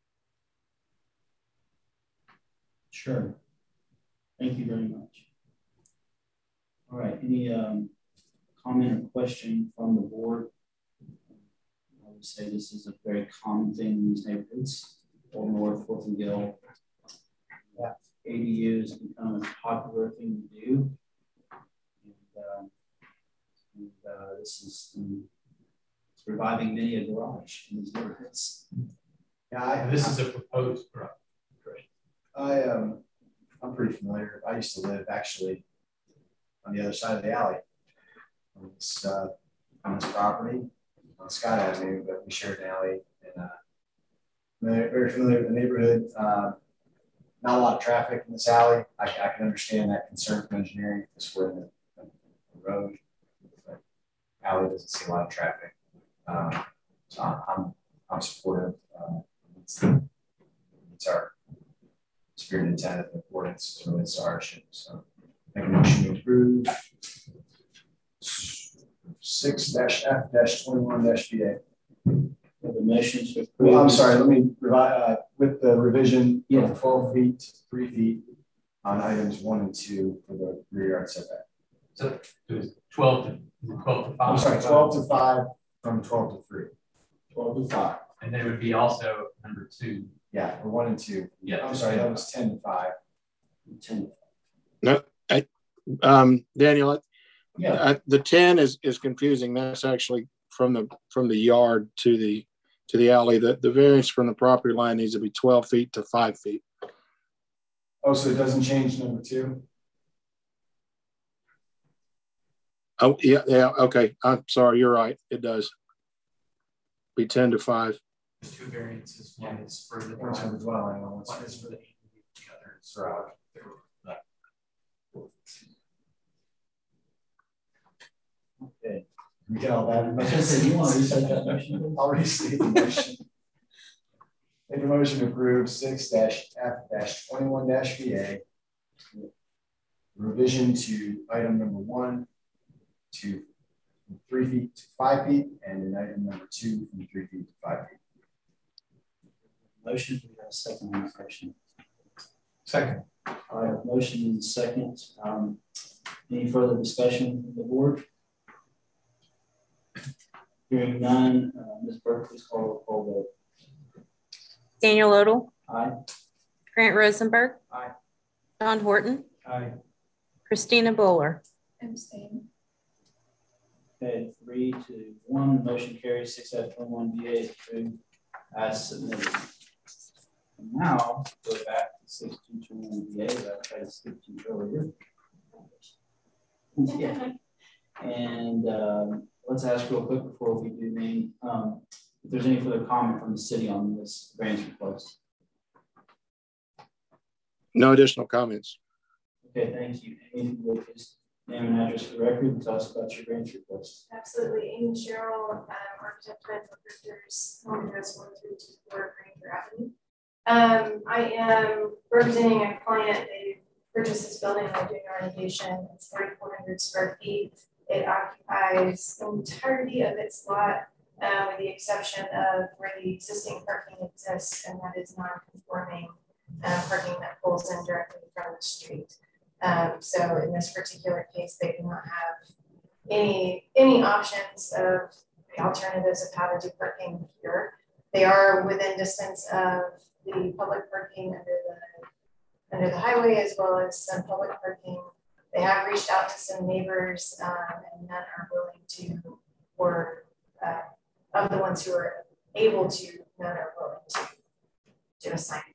Sure. Thank you very much. All right, any um, comment or question from the board? I would say this is a very common thing in these neighborhoods. Old North, Fourth and Gill. Yeah, A D Us become a popular thing to do. And, uh, and uh, this is um, it's reviving many a garage in these neighborhoods. Yeah, I, This is a proposed garage. I um, I'm pretty familiar. I used to live actually on the other side of the alley. On this, uh, on this property on Scott Avenue, but we shared an alley. And uh, very, very familiar with the neighborhood. Uh, not a lot of traffic in this alley. I, I can understand that concern from engineering. This were in the road. But alley doesn't see a lot of traffic. Um, so I'm, I'm supportive. Um, it's, it's our spirit, intent of the ordinance, so it's our issue. So make a motion to approve six dash F dash twenty-one dash V A. The motion to approve. Well, I'm sorry, let me provide uh, with the revision yeah. of twelve feet to three feet on items one and two for the rear yard setback. So it was twelve to twelve to five. I'm sorry, twelve to five from twelve to three. twelve to five. And then it would be also number two. Yeah, for one and two. Yeah. I'm sorry, that was ten to five. ten. No, I, um, Daniel, yeah, uh, the ten is is confusing. That's actually from the from the yard to the to the alley. The the variance from the property line needs to be twelve feet to five feet. Oh, so it doesn't change number two? Oh yeah, yeah. Okay, I'm sorry. You're right. It does be ten to five. There's two variances. One is for the One's for the dwelling, and one's one is for the the other is garage. Okay. We get all that. I was gonna say, you want to restate that motion? I'll restate the motion. Make a motion to approve six dash F dash twenty-one dash V A. Revision to item number one to three feet to five feet, and in item number two from three feet to five feet. Motion, we have a second on the motion. Second. All right, motion in second. Um, any further discussion from the board? Hearing none, uh, Miz Burke, please call the roll vote. Daniel Odle. Aye. Grant Rosenberg. Aye. Don Horton. Aye. Christina Bowler. Abstain. Okay, three to one, motion carries. Six F twenty-one V A is approved as submitted. And now go back to six two twenty-one V A that I tried to skip to earlier. Yeah. And um, let's ask real quick before we do name um, if there's any further comment from the city on this variance request. No additional comments. Okay, thank you. Amy, will you please name and address for the record and tell us about your variance request. Absolutely. Amy Sherrill, um, architect with Recruiters, home address one three two four Granger Avenue. Um, I am representing a client. They purchased this building. They're doing a renovation. It's thirty-four hundred square feet. It occupies the entirety of its lot, uh, with the exception of where the existing parking exists, and that is non-conforming uh, parking that pulls in directly from the street. Um, so in this particular case, they do not have any any options of the alternatives of how to do parking here. They are within distance of the public parking under the under the highway, as well as some public parking. They have reached out to some neighbors, um, and none are willing to, or uh, of the ones who are able to, none are willing to do a sign.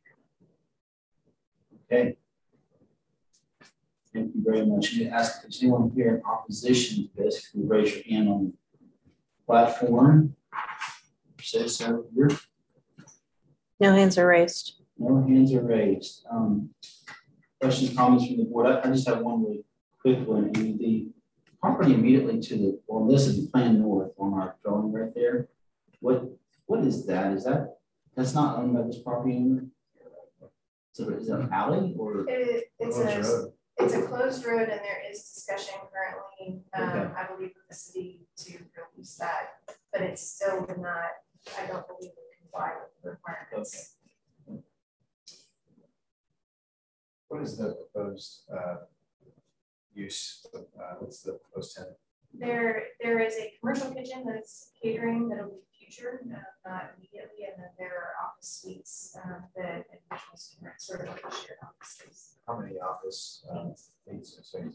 Okay. Thank you very much. You ask if there's anyone here in opposition to this, can you raise your hand on the platform? Say so here. No hands are raised. No hands are raised. Um, questions, comments from the board? I, I just have one really quick one. And the property immediately to the, well, this is the plan north on our drawing right there. What what is that? Is that that's not owned by this property owner? So is that an alley or it, it's a it's a closed road, and there is discussion currently, um, okay. I believe, with the city to release that, but it's still not. I don't believe it comply with the requirements. Okay. What is the proposed uh, use? Of, uh, what's the proposed tenant? There, there is a commercial kitchen that's catering that'll be future, uh, not immediately, and then there are office suites um, that individuals can sort of like shared office space. How many office um, spaces or spaces?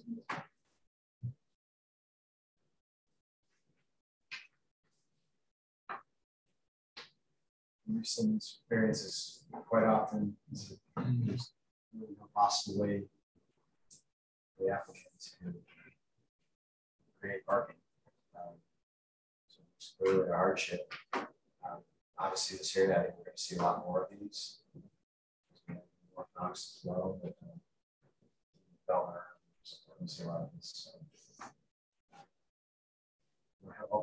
We've seen these variances quite often. Is it there's really no possible way for the applicants to create parking. Um, so it's clearly a hardship. Um, obviously, this year, I think we're going to see a lot more of these. North Knox as well, but uh, Belmar, so we're going to see a lot of this. So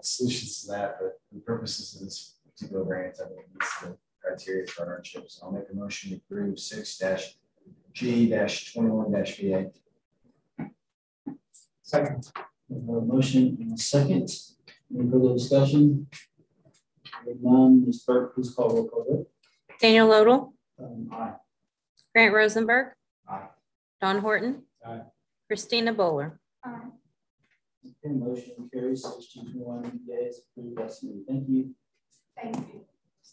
solutions to that, but for the purposes of this particular variance, I think it meets the criteria for hardship. So I'll make a motion to approve six dash G dash twenty-one dash V A. Second. We have a motion and a second. Any further discussion? Hearing none, Miz Burke, please call roll call vote. Daniel Lodel, Um, aye. Grant Rosenberg, Aye. Don Horton, Aye. Christina Bowler. Aye. Okay, motion carries sixteen twenty-one V A is approved by committee. Thank you. Thank you.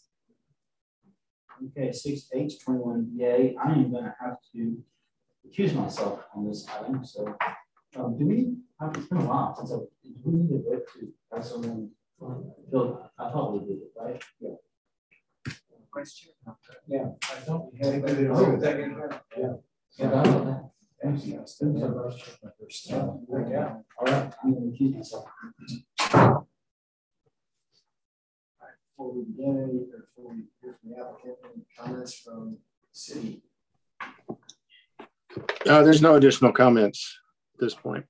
Okay, six H twenty-one V A, I am gonna have to accuse myself on this item, so, um, do we, it's been a while since I, do we need to vote to, have someone, Bill, I thought we did it, right? Yeah. Question? Yeah, I thought we had a good. Oh, yeah. Yeah, I know that. Thank you. Yeah. Yeah. All right, I'm gonna accuse myself. Before we begin, any, or before we hear from the applicant, any comments from the city? Uh, there's no additional comments at this point.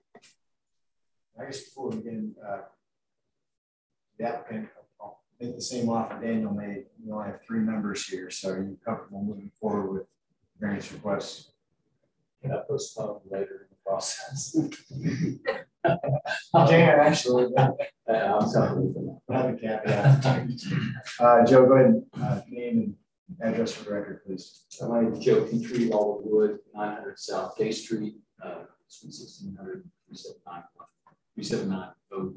I guess before we begin, uh, the applicant, I'll make the same offer Daniel made. We only have three members here, so are you comfortable moving forward with variance requests? Can I postpone later in the process? You can actually. Uh, I'm sorry. We'll have a caveat. Uh, Joe, go ahead and uh, name and address for the record, please. Uh, My name is Joe Petrie, Alderwood, nine hundred South Gay Street, uh, sixteen hundred, three seventy-nine, three seventy-nine oh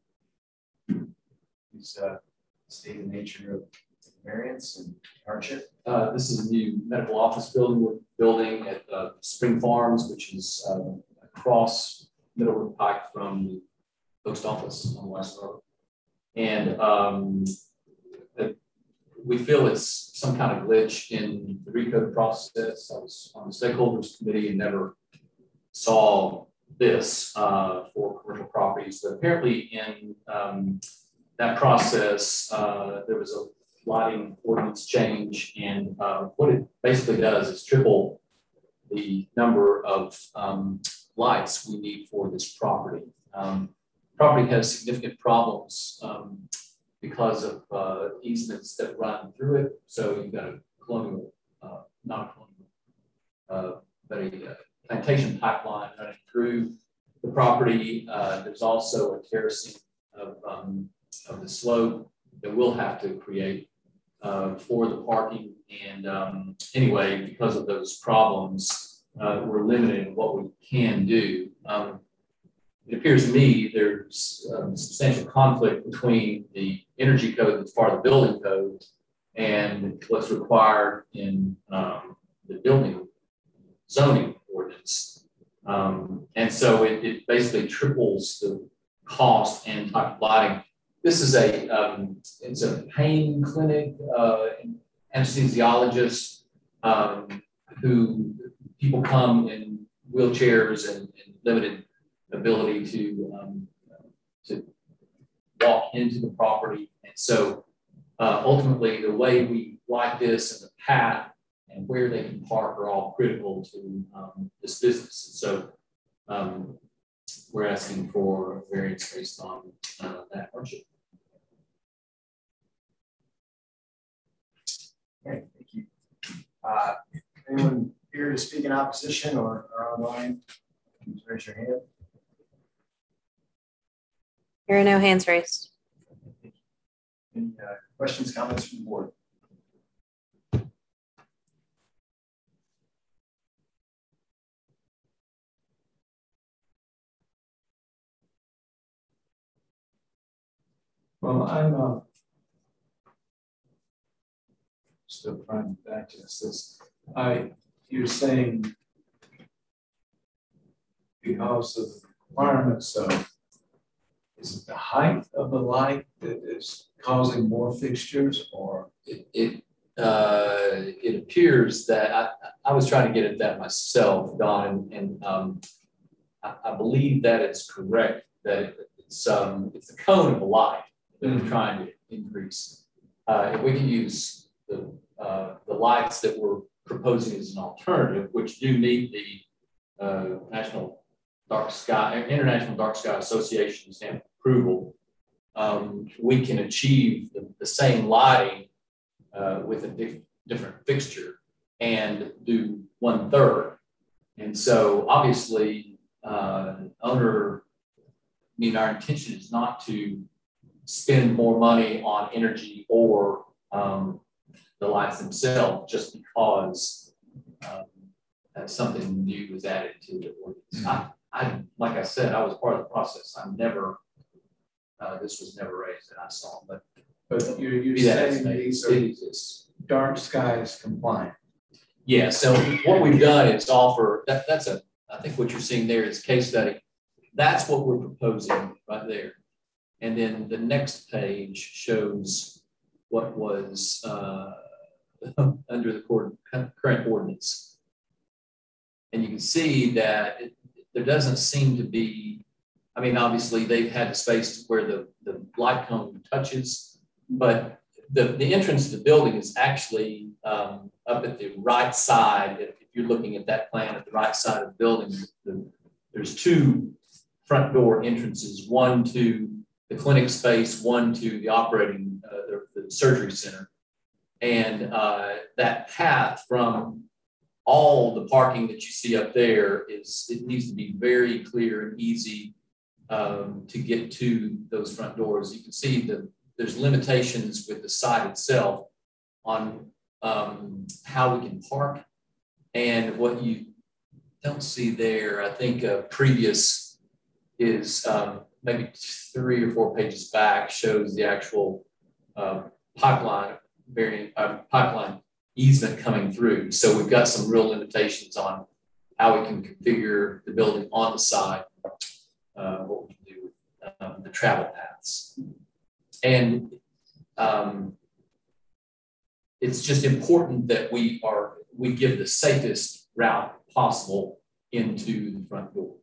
two. Please uh, state the nature of variance and hardship. Uh, this is a new medical office building we're building at uh, Spring Farms, which is uh, across Middlewood Pike from the post office on West Road. And um, it, we feel it's some kind of glitch in the recode process. I was on the stakeholders committee and never saw this uh, for commercial properties, but apparently in um, that process, uh, there was a lighting ordinance change, and uh, what it basically does is triple the number of um, lights we need for this property. Um, property has significant problems um, because of uh, easements that run through it. So you've got a colonial, uh, not a colonial, uh, but a uh, plantation pipeline running through the property. Uh, there's also a terracing of, um, of the slope that we'll have to create uh, for the parking. And um, anyway, because of those problems, uh, we're limited in what we can do. Um, it appears to me there's um, substantial conflict between the energy code that's part of the building code and what's required in um, the building zoning ordinance. Um, and so it, it basically triples the cost and type of lighting. This is a, um, it's a pain clinic, uh, anesthesiologist um, who people come in wheelchairs and, and limited ability to, um, to walk into the property. And so uh, ultimately the way we like this and the path and where they can park are all critical to um, this business. And so um, we're asking for a variance based on uh, that hardship. Okay, thank you. Uh, anyone here to speak in opposition or, or online? Please raise your hand. There are no hands raised. Any uh, questions, comments from the board? Well, I'm uh, still trying to digest this. I, you're saying because of the requirements of, is it the height of the light that is causing more fixtures, or? It, it, uh, it appears that I, I was trying to get at that myself, Don, and, and um, I, I believe that it's correct that it, it's um, it's the cone of the light that we're trying to increase. Uh, if we can use the uh, the lights that we're proposing as an alternative, which do meet the uh, National Dark Sky, International Dark Sky Association stamp approval, um, we can achieve the, the same lighting uh, with a diff different fixture and do one third. And so obviously, uh, owner, I mean, our intention is not to spend more money on energy or um, the lights themselves just because um, that something new was added to the ordinance. Mm-hmm. I, I, like I said, I was part of the process. I'm never, uh, this was never raised that I saw, but but you're, you're saying these are dark skies compliant. Yeah. So what we've done is offer that. That's a. I think what you're seeing there is case study. That's what we're proposing right there, and then the next page shows what was uh, under the current ordinance, and you can see that it, there doesn't seem to be. I mean, obviously they've had the space where the the light cone touches, but the the entrance to the building is actually um, up at the right side. If, if you're looking at that plan at the right side of the building, the, there's two front door entrances, one to the clinic space, one to the operating, uh, the, the surgery center. And uh, that path from all the parking that you see up there is, it needs to be very clear and easy um, to get to those front doors. You can see that there's limitations with the site itself on um, how we can park. And what you don't see there, I think uh, previous is um, maybe three or four pages back shows the actual uh, pipeline variant, uh, pipeline easement coming through. So we've got some real limitations on how we can configure the building on the side, uh, what we can do with um, the travel paths. And um, it's just important that we are, we give the safest route possible into the front door.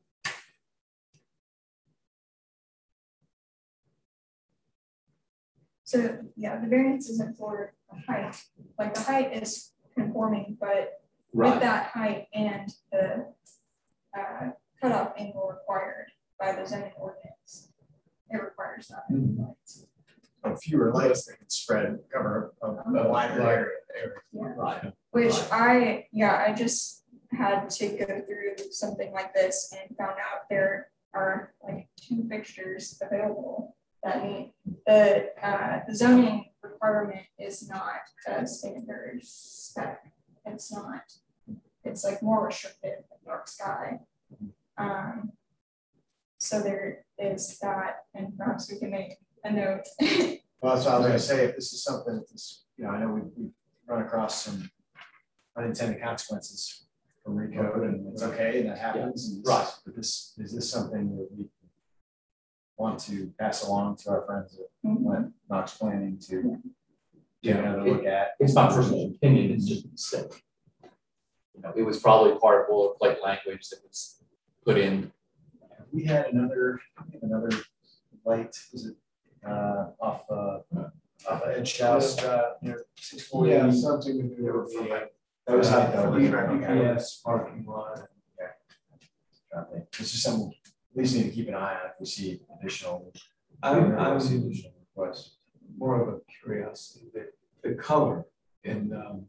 So yeah, the variance isn't for the height. Like the height is conforming, but right. with that height and the uh, cutoff angle required by the zoning ordinance, it requires that. Mm-hmm. lights. So fewer lights that can spread, cover a, a wider area. Yeah. Right. Which right. I, yeah, I just had to go through something like this and found out there are like two fixtures available that meet the, uh, the zoning requirement is not a standard spec. It's not, it's like more restrictive than dark sky. Um, so there is that, and perhaps we can make a note. Well, that's what I was going to say. If this is something that's, you know, I know we've, we've run across some unintended consequences from recode, and it's okay, and that happens. Yeah. Right. But this is this something that we want to pass along to our friends at mm-hmm. Knox Planning to yeah. take another look at? It's my personal opinion. It's just a mistake. You know, it was probably part of boilerplate language that was put in. We had another another light. Was it uh, off uh, off of Edge House uh, near six forty? Yeah, something to do with the that was uh, uh, U P S parking lot. Okay. This is something we at least need to keep an eye on if we see additional. I'm, I'm see additional requests. More of a curiosity. The, the color in um,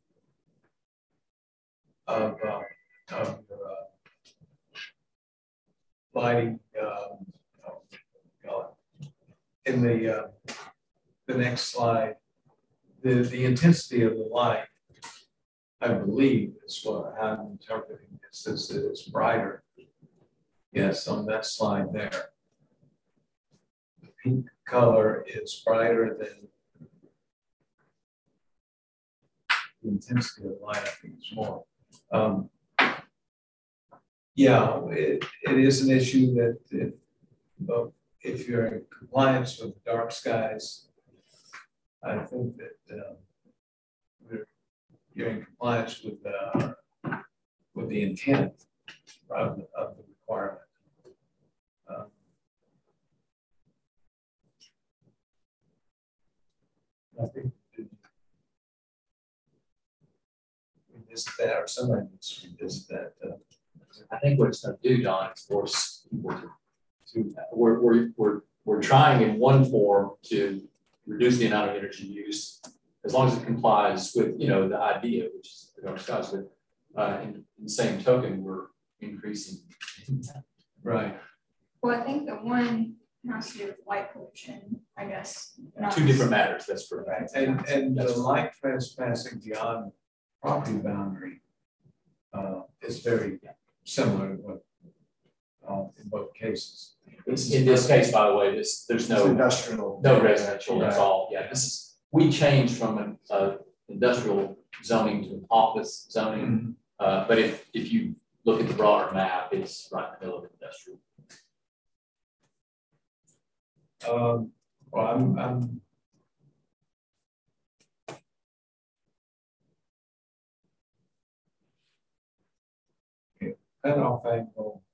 of uh, of your uh, lighting. Um, oh, God. In the uh, the next slide, the the intensity of the light, I believe, is what I'm interpreting this is that it's brighter. Yes, on that slide there, the pink color is brighter than the intensity of light. I think it's more. Um, yeah, it, it is an issue that if, but if you're in compliance with dark skies, I think that um, we're, you're in compliance with uh, with the intent of the, of the requirement. Um, I think we revisit that, or somebody needs to revisit that. Uh, I think what it's going to do, Don, is force people to, to we're, we're, we're we're trying in one form to reduce the amount of energy use, as long as it complies with, you know, the idea, which is the dark skies, but uh, in, in the same token, we're increasing. Right. Well, I think the one has to do with light pollution, I guess. Two different matters, that's correct. Right. And, and the light trespassing beyond property boundary uh, is very similar to what uh, in both cases. This in this case, by the way, this there's no industrial, no residential. That's all. Yeah, this is we changed from an uh, industrial zoning to an office zoning. Mm-hmm. uh, but if if you look at the broader map, it's right in the middle of industrial. Um, well, I'm, I'm okay. Cutoff angle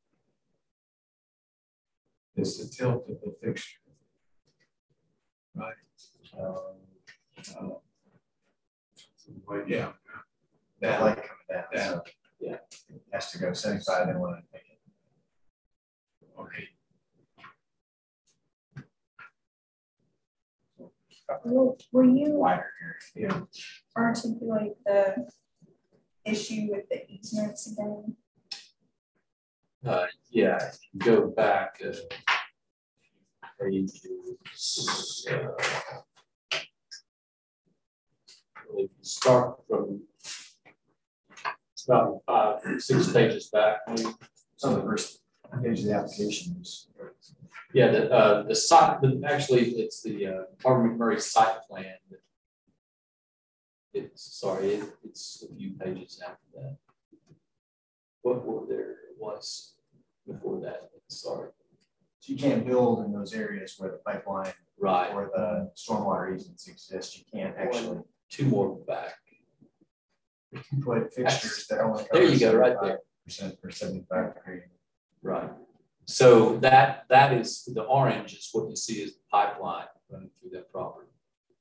is the tilt of the fixture, right? Um, uh, well, yeah, that light coming down. down. So yeah, it has to go seventy-five. They want to make it. Okay. Will, will you wider here? Yeah. Articulate the issue with the easements again? Uh, yeah, if you go back uh, pages, uh, really if you start from it's about five, six pages back. Some of the first page of the application is. Yeah, the uh, the site, the, actually, it's the uh, Harvey McMurray site plan. It's sorry, it, it's a few pages after that. What were there was before that? Sorry. So you can't build in those areas where the pipeline, right, or the stormwater easements exist. You can't actually. One, two more back. You can put fixtures that only. There you go, right there. Percent for seventy-five degree. Right. So that that is the orange is what you see as the pipeline running through that property.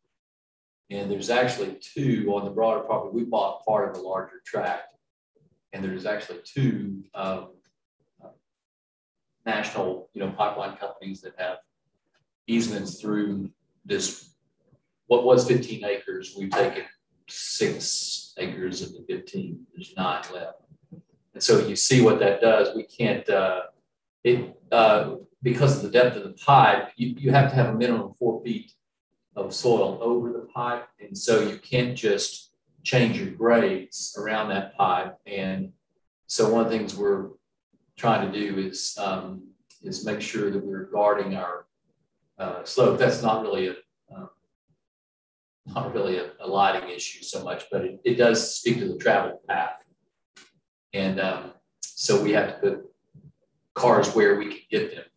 And there's actually two on the broader property. We bought part of the larger tract, and there's actually two um, uh, national, you know, pipeline companies that have easements through this. What was fifteen acres? We've taken six acres of the fifteen. There's nine left, and so you see what that does. We can't. Uh, It, uh, because of the depth of the pipe, you, you have to have a minimum of four feet of soil over the pipe. And so you can't just change your grades around that pipe. And so one of the things we're trying to do is, um, is make sure that we're guarding our uh, slope. That's not really a, um, not really a, a lighting issue so much, but it, it does speak to the travel path. And um, so we have to put cars where we can get them.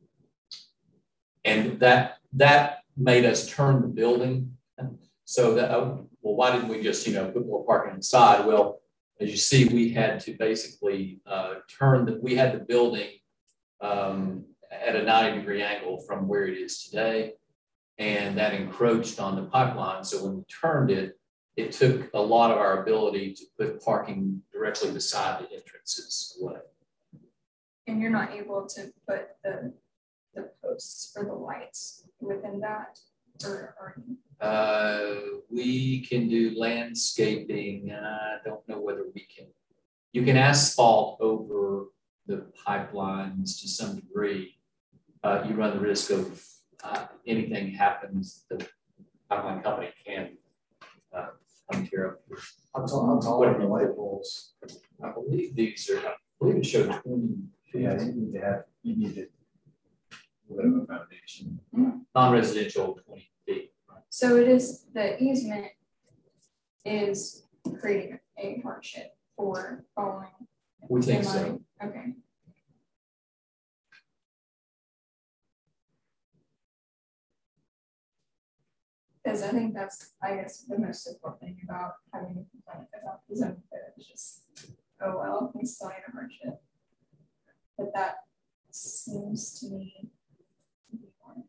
And that that made us turn the building. So that, well, why didn't we just, you know, put more parking inside? Well, as you see, we had to basically uh, turn the, we had the building um, at a ninety degree angle from where it is today. And that encroached on the pipeline. So when we turned it, it took a lot of our ability to put parking directly beside the entrances away. And you're not able to put the the posts for the lights within that, or are you? Uh, we can do landscaping. I don't know whether we can. You can asphalt over the pipelines to some degree. Uh, you run the risk of uh, anything happens, the pipeline company can uh, come tear up. How tall, how tall are the light poles? I believe these are. I believe it showed twenty. Yeah, you need to have, you need to put a foundation. Non-residential twenty feet. So it is, the easement is creating a hardship for following. We think so. Okay. Because I think that's, I guess, the most important thing about having a complaint about the zone code. It's just, oh, well, we still need a hardship. But that seems to me to be one.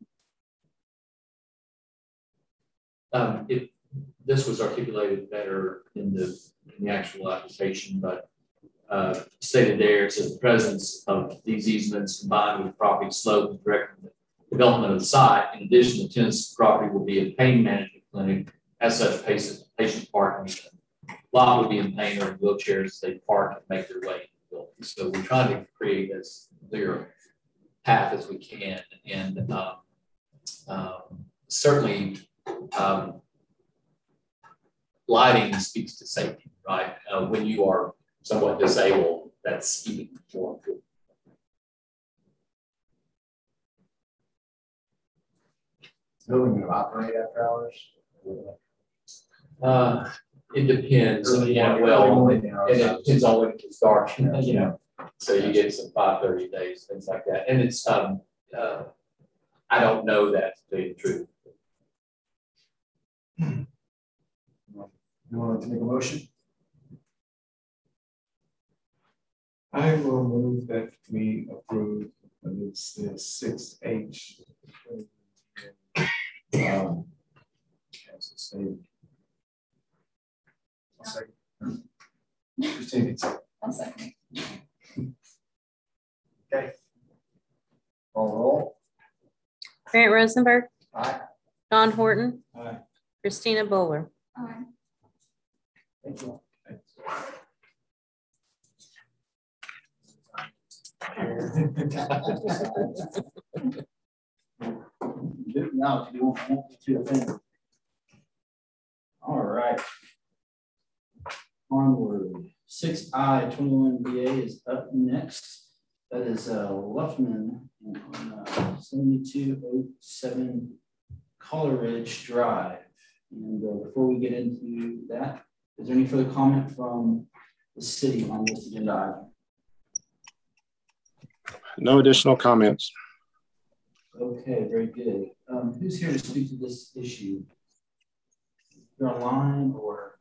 Um, it, this was articulated better in the, in the actual application, but uh, stated there, it says the presence of these easements combined with property slope and directing the development of the site. In addition, the tenant's property will be a pain management clinic. As such, patient, patient parking lot will be in pain or in wheelchairs as they park and make their way into the building. So we're trying to create as clear path as we can. And um, um, certainly um, lighting speaks to safety, right? Uh, when you are somewhat disabled, that's even more important. Building will operate after hours? Uh, it depends. Early Yeah, morning, well, early morning and hours. it depends on when it gets dark, you know. So you get some five thirty days, things like that. And it's, um, uh, I don't know that to tell you the truth. You want to make a motion? I will move that we approve this, this six H. Um, as a state. I'll second. Christine, it's a- I'll second. Okay. Call roll. Grant Rosenberg, Aye. Don Horton, Aye. Christina Bowler. Aye. Thank you. Now, if you want to offend. All right. Onward. Six I twenty-one B A is up next. That is uh, Luffman on uh, seventy-two oh seven Coleridge Drive. And uh, before we get into that, is there any further comment from the city on this agenda item? No additional comments. Okay, very good. Um, who's here to speak to this issue? You're online or?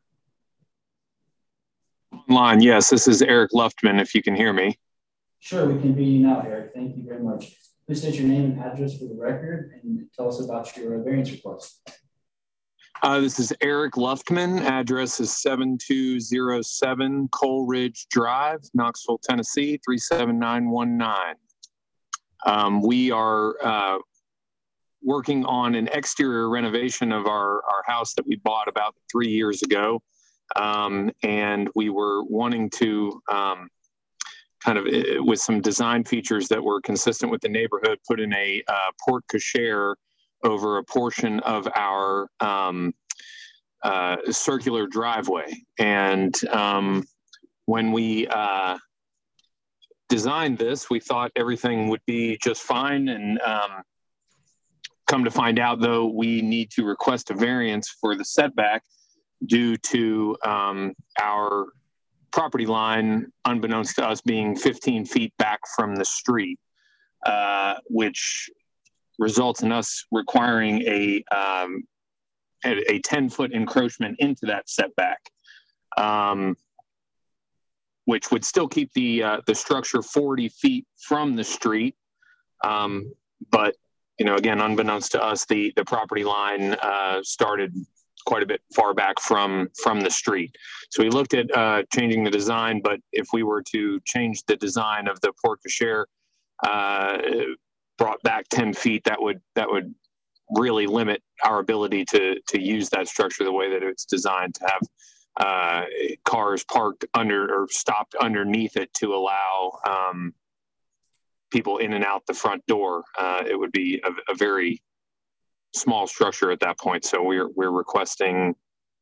Online, yes. This is Eric Luftman, if you can hear me. Sure, we can hear you now, Eric. Thank you very much. Please state your name and address for the record and tell us about your variance request. Uh, this is Eric Luftman. Address is seven two zero seven Coleridge Drive, Knoxville, Tennessee, three seven nine one nine. Um, we are uh, working on an exterior renovation of our, our house that we bought about three years ago. Um, and we were wanting to um, kind of, uh, with some design features that were consistent with the neighborhood, put in a uh, porte cochere over a portion of our um, uh, circular driveway. And um, when we uh, designed this, we thought everything would be just fine. And um, come to find out, though, we need to request a variance for the setback due to um, our property line, unbeknownst to us, being fifteen feet back from the street, uh, which results in us requiring a um, a ten foot encroachment into that setback, um, which would still keep the uh, the structure forty feet from the street, um, but you know, again, unbeknownst to us, the the property line uh, started quite a bit far back from from the street. So we looked at uh, changing the design, but if we were to change the design of the porte cochere, uh, brought back ten feet, that would that would really limit our ability to to use that structure the way that it's designed, to have uh, cars parked under or stopped underneath it to allow um, people in and out the front door. Uh, it would be a, a very small structure at that point. So we're we're requesting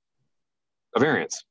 a variance.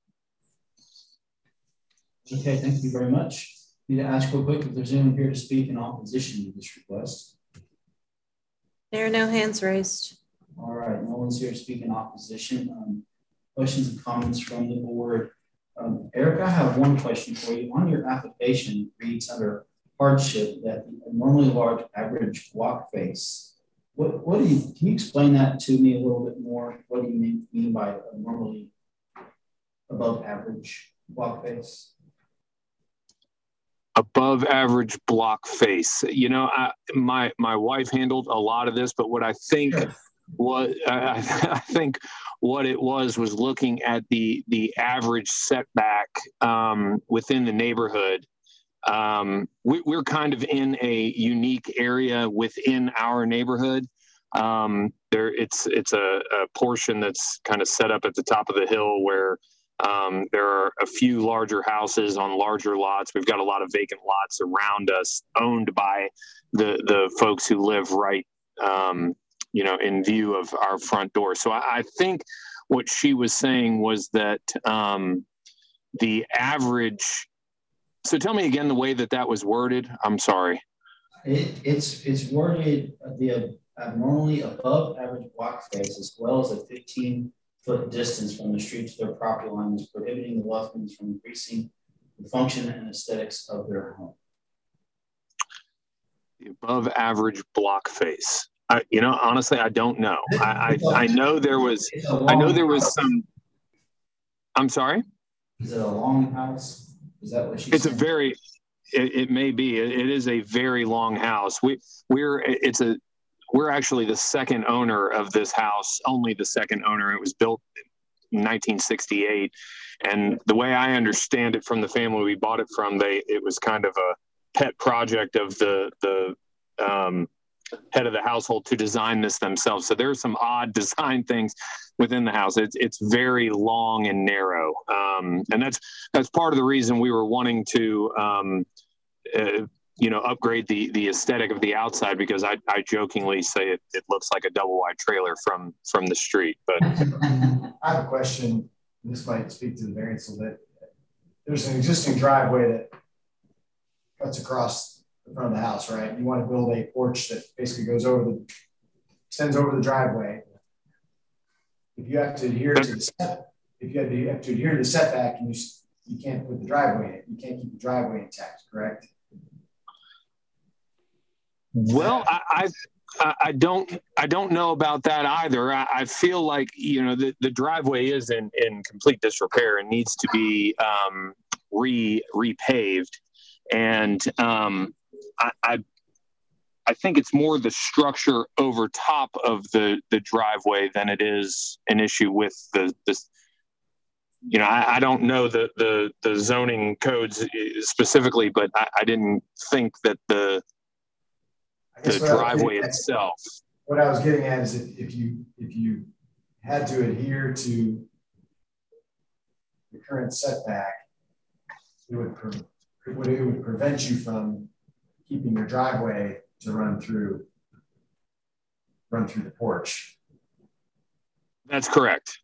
Okay, thank you very much. Need to ask real quick if there's anyone here to speak in opposition to this request. There are no hands raised. All right, no one's here to speak in opposition. Um, questions and comments from the board. Um, Eric, I have one question for you. On your application, it reads under hardship that a normally large average block face. What, what do you, can you explain that to me a little bit more? What do you mean, mean by a normally above average block face? Above average block face. You know, I, my my wife handled a lot of this, but what I think sure. what I, I think what it was was looking at the the average setback um, within the neighborhood, Um, we, we're kind of in a unique area within our neighborhood. Um, there, it's it's a, a portion that's kind of set up at the top of the hill where um, there are a few larger houses on larger lots. We've got a lot of vacant lots around us, owned by the the folks who live right, um, you know, in view of our front door. So I, I think what she was saying was that um, the average. So tell me again the way that that was worded. I'm sorry. It, it's it's worded the abnormally above average block face, as well as a fifteen foot distance from the street to their property line, is prohibiting the Luthmans from increasing the function and aesthetics of their home. The above average block face. I, you know, honestly, I don't know. I, I I know there was. I know there was some. I'm sorry. Is it a long house? Is that what she It's said? a very, it, it may be, it, it is a very long house. We, we're, it's a, we're actually the second owner of this house, only the second owner. It was built in nineteen sixty-eight. And the way I understand it from the family we bought it from, they, it was kind of a pet project of the, the, um, head of the household to design this themselves. So there are some odd design things within the house. It's it's very long and narrow, um, and that's that's part of the reason we were wanting to, um, uh, you know, upgrade the the aesthetic of the outside, because I, I jokingly say it, it looks like a double wide trailer from from the street. But I have a question. This might speak to the variance a little bit. There's an existing driveway that cuts across the front of the house, right? You want to build a porch that basically goes over the, extends over the driveway. If you have to adhere to the set, if you have to, you have to adhere to the setback, and you you can't put the driveway in, you can't keep the driveway intact, correct? Well, I, I I don't I don't know about that either. I, I feel like, you know, the, the driveway is in in complete disrepair and needs to be um, re repaved, and um, I, I I think it's more the structure over top of the the driveway than it is an issue with the this. You know, I, I don't know the, the the zoning codes specifically, but I, I didn't think that the the driveway itself. What I was getting at is if, if you if you had to adhere to the current setback, it would pre- it would it would prevent you from keeping your driveway to run through run through the porch. That's correct.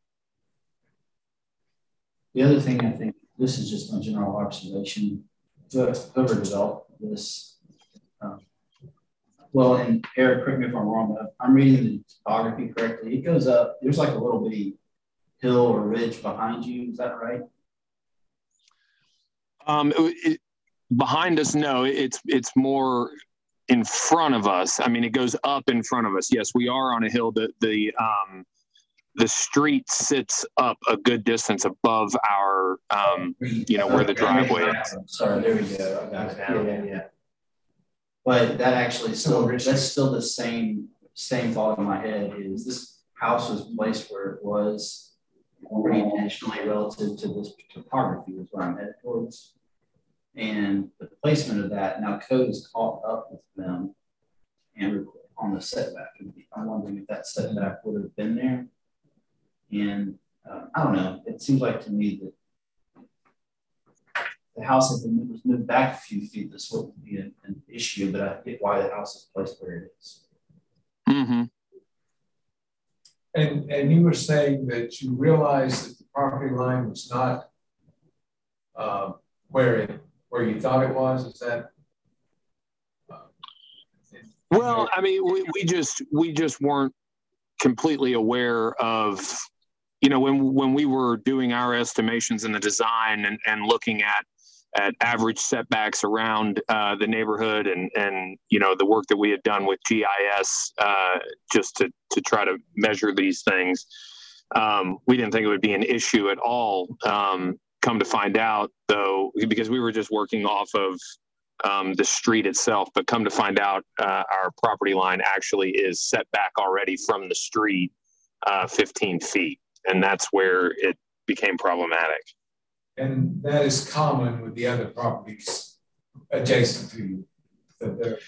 The other thing, I think, this is just a general observation, whoever developed this, um, well, and Eric, correct me if I'm wrong, but I'm reading the topography correctly. It goes up, there's like a little bitty hill or ridge behind you, is that right? Um, it, it, behind us, no, it's it's more in front of us. I mean, it goes up in front of us. Yes, we are on a hill. The the um, the street sits up a good distance above our, um, you know, where the driveway is. Sorry, there we go. I got it. Yeah, yeah, yeah. But that actually still, that's still the same same thought in my head is this house was placed where it was pretty intentionally relative to this topography is where I'm headed towards. And the placement of that, now code is caught up with them and on the setback. I'm wondering if that setback would have been there. And uh, I don't know, it seems like to me that the house has been was moved back a few feet. This wouldn't be an, an issue, but I get why the house is placed where it is. Mm-hmm. And, and you were saying that you realized that the property line was not uh, where it where you thought it was. Is that? Uh, well, I mean, we, we just we just weren't completely aware of, you know, when when we were doing our estimations in the design and, and looking at at average setbacks around uh, the neighborhood and and you know the work that we had done with G I S uh, just to to try to measure these things, um, we didn't think it would be an issue at all. Um, come to find out, though, because we were just working off of um, the street itself, but come to find out, uh, our property line actually is set back already from the street uh, fifteen feet, and that's where it became problematic. And that is common with the other properties adjacent to you. That they're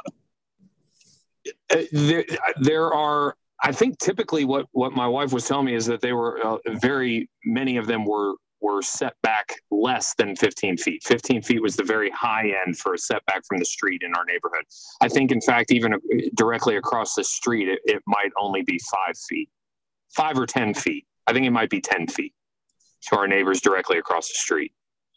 Uh, there, there are, I think typically what, what my wife was telling me is that they were uh, very, many of them were, were set back less than fifteen feet. fifteen feet was the very high end for a setback from the street in our neighborhood. I think in fact, even directly across the street, it, it might only be five feet, five or ten feet. I think it might be ten feet to our neighbors directly across the street.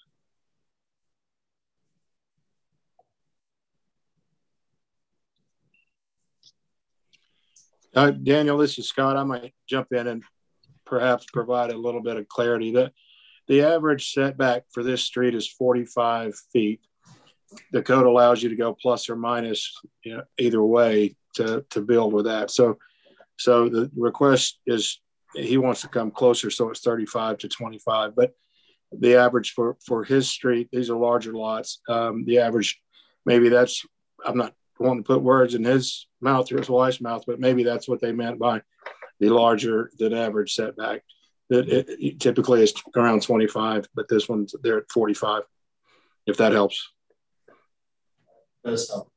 Uh, Daniel, this is Scott. I might jump in and perhaps provide a little bit of clarity. The, the average setback for this street is forty-five feet. The code allows you to go plus or minus, you know, either way to, to build with that. So, so the request is he wants to come closer, so it's thirty-five to twenty-five. But the average for, for his street, these are larger lots. Um, the average, maybe that's, I'm not wanting to put words in his mouth or his wife's mouth, but maybe that's what they meant by the larger than average setback. It, it, it typically is around twenty-five, but this one's they're at forty-five, if that helps. Does help.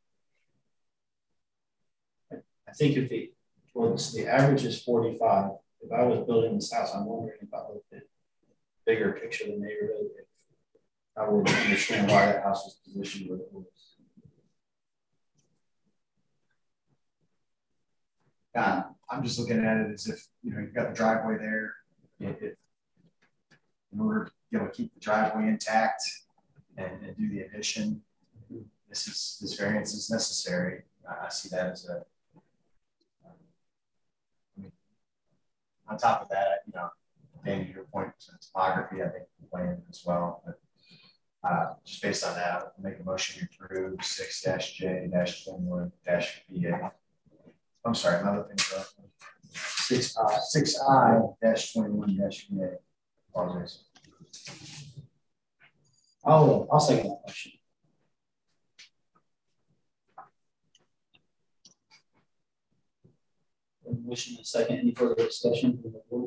I think if the, well, the average is forty-five, if I was building this house, I'm wondering if I looked at bigger picture of the neighborhood, if I would understand why that house was positioned where it was. Uh, I'm just looking at it as if, you know, you've got the driveway there. It, it, in order to be able to keep the driveway intact and, and do the addition, this is this variance is necessary. I see that as a. Um, I mean, on top of that, you know, Danny, to your point, topography, I think the plan as well. But uh, just based on that, I'll make a motion to approve six J twenty-one B A. I'm sorry, another thing. Six I six I dash twenty-one dash B A. Apologies. I'll I'll second that motion. Motion and second. Any further discussion from the board?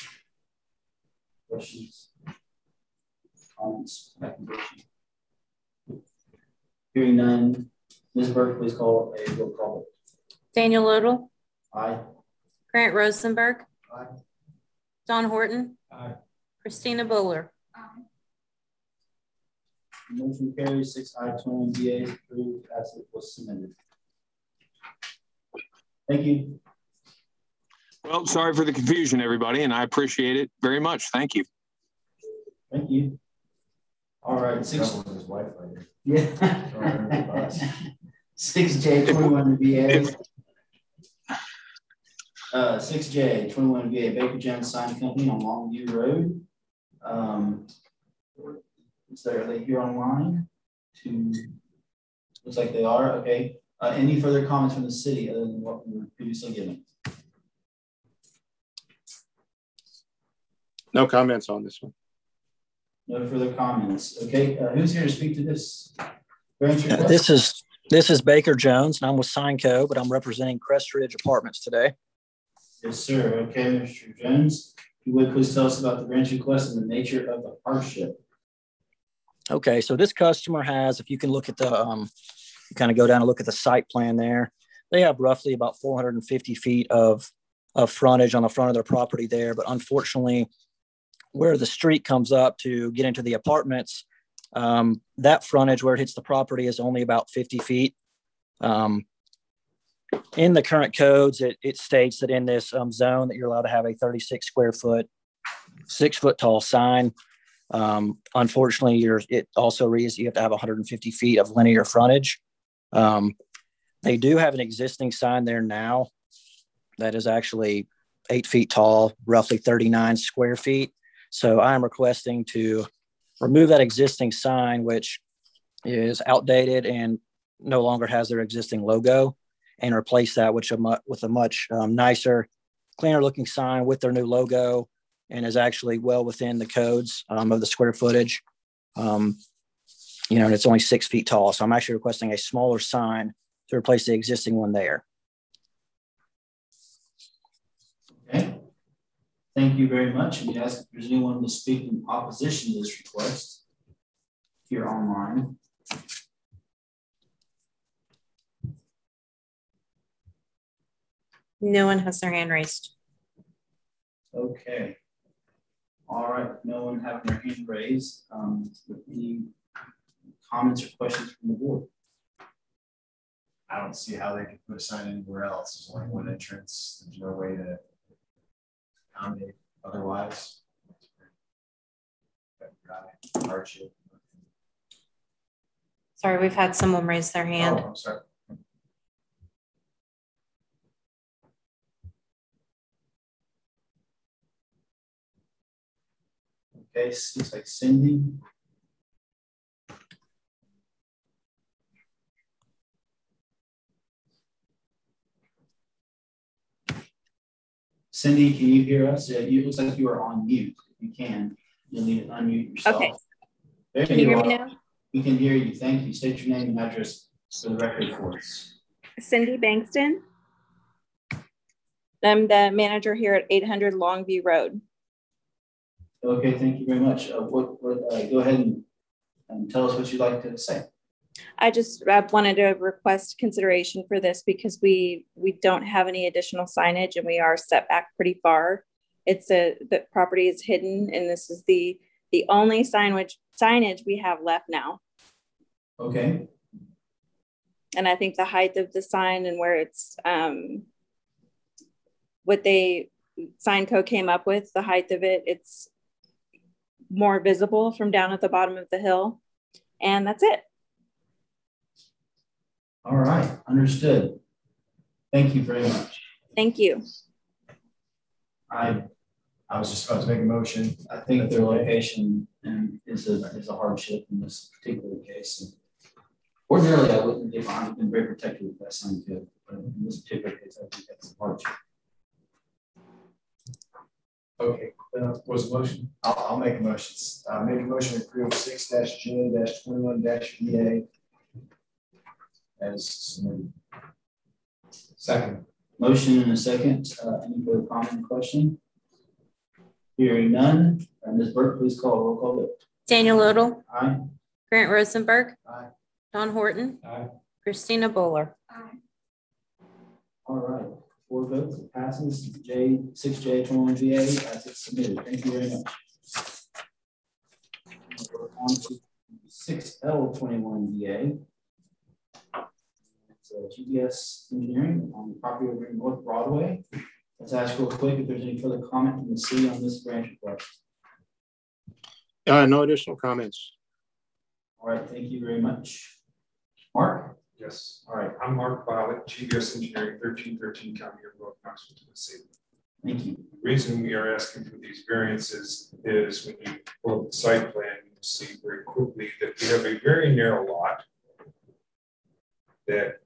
Questions? Comments? Recommendation? Hearing none. Miz Burke, please call a roll call. Daniel Odle. Aye. Grant Rosenberg. Aye. Don Horton. Aye. Christina Buller. Aye. Motion carries. Six I twenty-one B A is approved as it was submitted. Thank you. Well, sorry for the confusion, everybody, and I appreciate it very much. Thank you. Thank you. All right. Six. His wife later. Yeah. Six J twenty-one B A. Uh, six J twenty-one B A Baker Jones Sign Company on Longview Road. Um, is there, are they here online? To looks like they are. Okay. Uh, any further comments from the city other than what we were previously given? No comments on this one. No further comments. Okay. Uh, who's here to speak to this? Uh, this is this is Baker Jones, and I'm with Signco, but I'm representing Crest Ridge Apartments today. Yes, sir. Okay, Mister Jones, if you would please tell us about the grant request and the nature of the hardship. Okay, so this customer has, if you can look at the, um, you kind of go down and look at the site plan there, they have roughly about four hundred fifty feet of, of frontage on the front of their property there. But unfortunately, where the street comes up to get into the apartments, um, that frontage where it hits the property is only about fifty feet. Um, in the current codes, it, it states that in this um, zone that you're allowed to have a thirty-six square foot, six foot tall sign. Um, unfortunately, you're, it also reads you have to have one hundred fifty feet of linear frontage. Um, they do have an existing sign there now that is actually eight feet tall, roughly thirty-nine square feet. So I am requesting to remove that existing sign, which is outdated and no longer has their existing logo, and replace that with a, with a much um, nicer, cleaner looking sign with their new logo, and is actually well within the codes um, of the square footage. Um, you know, and it's only six feet tall. So I'm actually requesting a smaller sign to replace the existing one there. Okay. Thank you very much. And we ask if there's anyone to speak in opposition to this request here online. No one has their hand raised. Okay. All right, no one having their hand raised. Um, any comments or questions from the board? I don't see how they could put a sign anywhere else. There's only one entrance. There's no way to accommodate otherwise. Hardship. Sorry, we've had someone raise their hand. Oh, I'm sorry. Okay, looks like Cindy. Cindy, can you hear us? Yeah, you, it looks like you are on mute. If you can, you'll need to unmute yourself. Okay. There Can you hear are. me now? We can hear you. Thank you. State your name and address for the record for us. Cindy Bankston. I'm the manager here at eight hundred Longview Road. Okay, thank you very much. Uh, what, what, uh, go ahead and, and tell us what you'd like to say. I just uh, wanted to request consideration for this because we we don't have any additional signage and we are set back pretty far. It's a the property is hidden and this is the the only signage signage we have left now. Okay. And I think the height of the sign and where it's um, what they sign code came up with, the height of it, it's more visible from down at the bottom of the hill. And that's it. All right, understood. Thank you very much. Thank you. I I was just about to make a motion. I think their location and is a is a hardship in this particular case. And ordinarily, I wouldn't if I've been very protective with that sign code, but in this particular case, I think that's a hardship. Okay, uh, was the motion? I'll, I'll make a motion. Uh, make a motion to approve six dash J dash twenty-one dash V A as submitted. Second. Motion and a second. Uh, any further comment or question? Hearing none. Uh, Miz Burke, please call roll call vote. Daniel Odle. Aye. Grant Rosenberg. Aye. Don Horton. Aye. Christina Bowler. Aye. All right. Four votes. It passes. J six J twenty-one V A as it's submitted. Thank you very much. We're on to six L twenty-one V A. It's uh, G D S Engineering on the property over in North Broadway. Let's ask real quick if there's any further comment from the city on this branch request. Uh, no additional comments. All right, thank you very much. Mark? Yes. All right. I'm Mark Violet, G D S Engineering, thirteen thirteen County Road, Knoxville, Tennessee. Thank you. The reason we are asking for these variances is when you pull up the site plan, you'll see very quickly that we have a very narrow lot that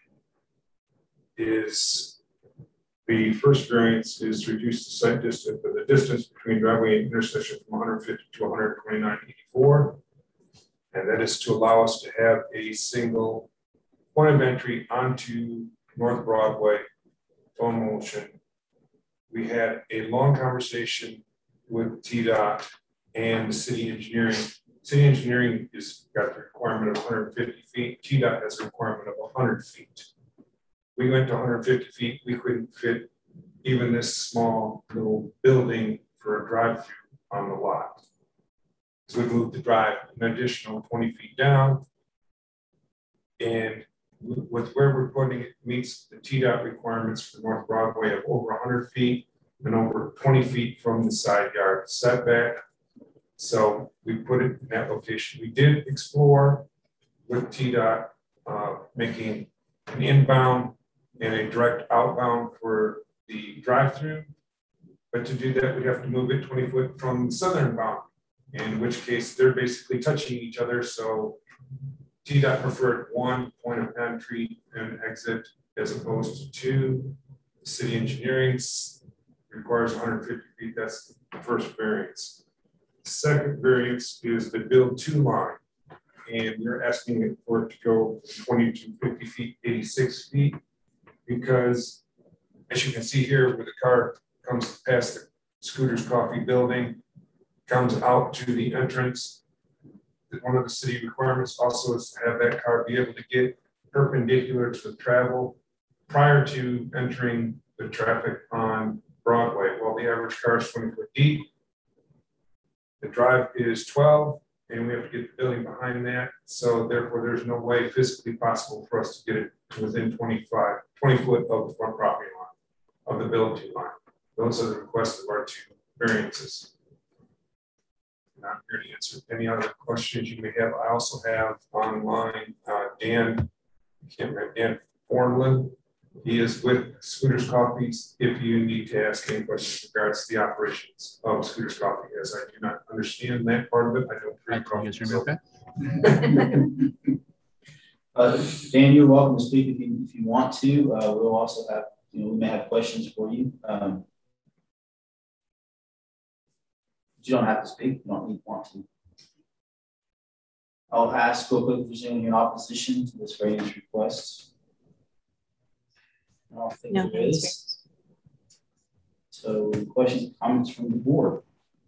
is the first variance is to reduce the site distance, but the distance between driveway and intersection from one hundred fifty to one hundred twenty-nine eighty-four. And that is to allow us to have a single point of entry onto North Broadway, phone motion. We had a long conversation with T DOT and the city engineering. City engineering has got the requirement of one hundred fifty feet. T DOT has a requirement of one hundred feet. We went to one hundred fifty feet. We couldn't fit even this small little building for a drive-through on the lot. So we moved the drive an additional twenty feet down. And with where we're putting it meets the T DOT requirements for North Broadway of over one hundred feet and over twenty feet from the side yard setback. So we put it in that location. We did explore with T DOT uh, making an inbound and a direct outbound for the drive-through. But to do that, we'd have to move it twenty foot from the southern bound, in which case they're basically touching each other. So T DOT preferred one point of entry and exit as opposed to two. The city engineering requires one hundred fifty feet. That's the first variance. The second variance is the build two line. And we're asking it for it to go twenty-two fifty feet, eighty-six feet, because as you can see here, where the car comes past the Scooter's Coffee building, comes out to the entrance. One of the city requirements also is to have that car be able to get perpendicular to the travel prior to entering the traffic on Broadway. Well, the average car is twenty foot deep. The drive is twelve, and we have to get the building behind that. So therefore, there's no way physically possible for us to get it to within twenty-five, twenty foot of the front property line, of the building line. Those are the requests of our two variances. I'm here to answer any other questions you may have. I also have online uh, Dan, I can't remember, Dan Formland. He is with Scooters Coffees. If you need to ask any questions in regards to the operations of Scooters Coffee, as I do not understand that part of it, I don't drink coffee. So. Okay. uh, Dan, you're welcome to speak if you if you want to. Uh, we'll also have, you know, we may have questions for you. Um, You don't have to speak. You don't need want to. I'll ask real quick if there's anyone in opposition to this variance request. I don't think No, there is. So, questions and comments from the board?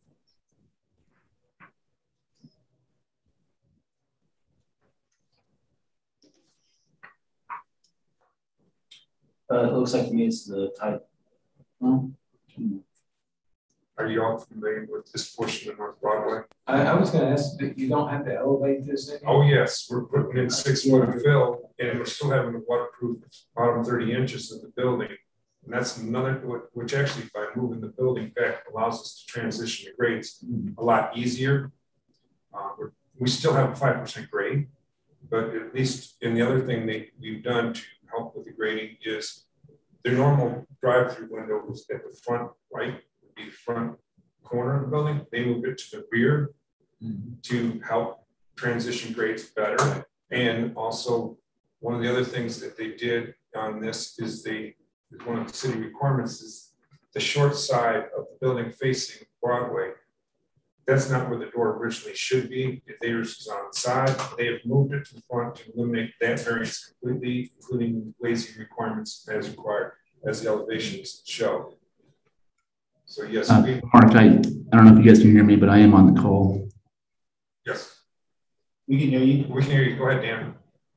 Uh, it looks like to me it's the type. No? Are you all familiar with this portion of North Broadway? I, I was going to ask that you don't have to elevate this anymore. Oh, yes. We're putting in six foot of fill, and we're still having to waterproof bottom thirty inches of the building. And that's another, which actually by moving the building back allows us to transition the grades a lot easier. Uh, we're, we still have a five percent grade, but at least, and the other thing they, we've done to help with the grading is the normal drive-through windows at the front right, the front corner of the building, they moved it to the rear mm-hmm. to help transition grades better. And also one of the other things that they did on this is they, one of the city requirements is the short side of the building facing Broadway. That's not where the door originally should be. If theirs is on the side, they have moved it to the front to eliminate that variance completely, including lazy requirements as required, as the elevations show. So yes, uh, we, Mark, I, I don't know if you guys can hear me, but I am on the call. Yes. We can hear you. We can hear you. Go ahead, Dan.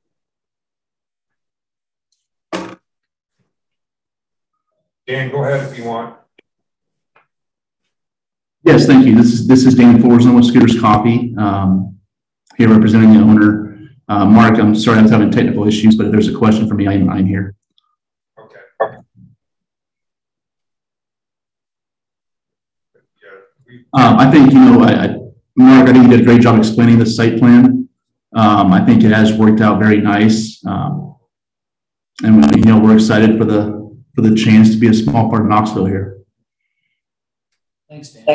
Dan, go ahead if you want. Yes, thank you. This is this is Dan Forsen with Scooters Coffee, um, here representing the owner. Uh, Mark, I'm sorry I was having technical issues, but if there's a question for me, I'm, I'm here. Okay. Um, I think, you know, I, I, Mark, I think you did a great job explaining the site plan. Um, I think it has worked out very nice. Um, and, you know, we're excited for the for the chance to be a small part of Knoxville here. Thanks, Dan.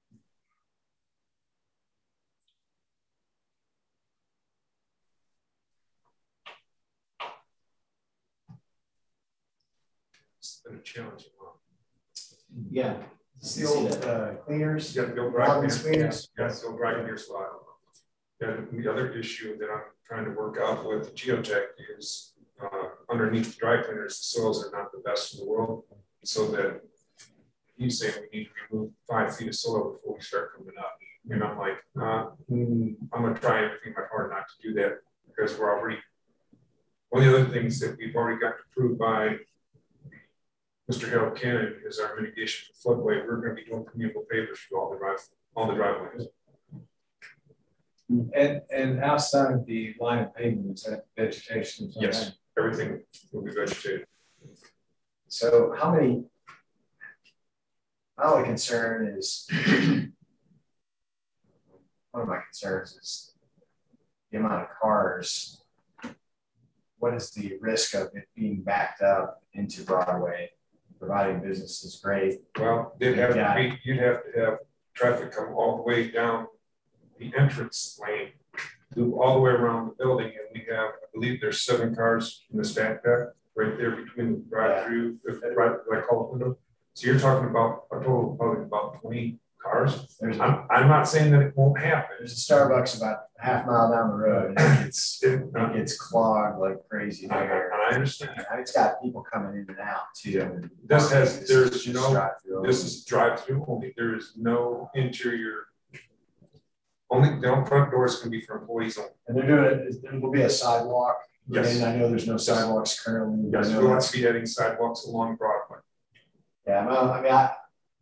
It's been a challenging one. Yeah. It's the old uh, cleaners. You got to go dry cleaners. Cleaners. You got to go dry cleaners file. Yeah, the other issue that I'm trying to work out with Geotech is uh, underneath the dry cleaners, the soils are not the best in the world. So that he's saying we need to remove five feet of soil before we start coming up. And I'm like, uh, mm, I'm going to try everything in my heart not to do that because we're already, one of the other things that we've already got approved by Mister Harold Cannon is our mitigation for floodway. We're going to be doing communal pavers for all the drive, all the driveways. And and outside the line of pavement, is that vegetation? Yes, right? Everything will be vegetated. So how many, my only concern is, one of my concerns is the amount of cars. What is the risk of it being backed up into Broadway? Providing business is great. Well, they'd have to be, you'd have to have traffic come all the way down the entrance lane, to all the way around the building, and we have, I believe there's seven cars in the stack deck right there between the drive-through, yeah. right, what I call it window. So you're talking about a total of probably about twenty cars. There's I'm, I'm not saying that it won't happen. There's a Starbucks about a half mile down the road, and it's it, it gets clogged like crazy there. I understand. And it's got people coming in and out too. This has there's no this is drive-through only. There is no interior. Only the front doors can be for employees only. And they're doing it. There will be a sidewalk. Yes. And I know there's no sidewalks currently. Yes, we want to be adding sidewalks along Broadway. Yeah, well, I mean, I,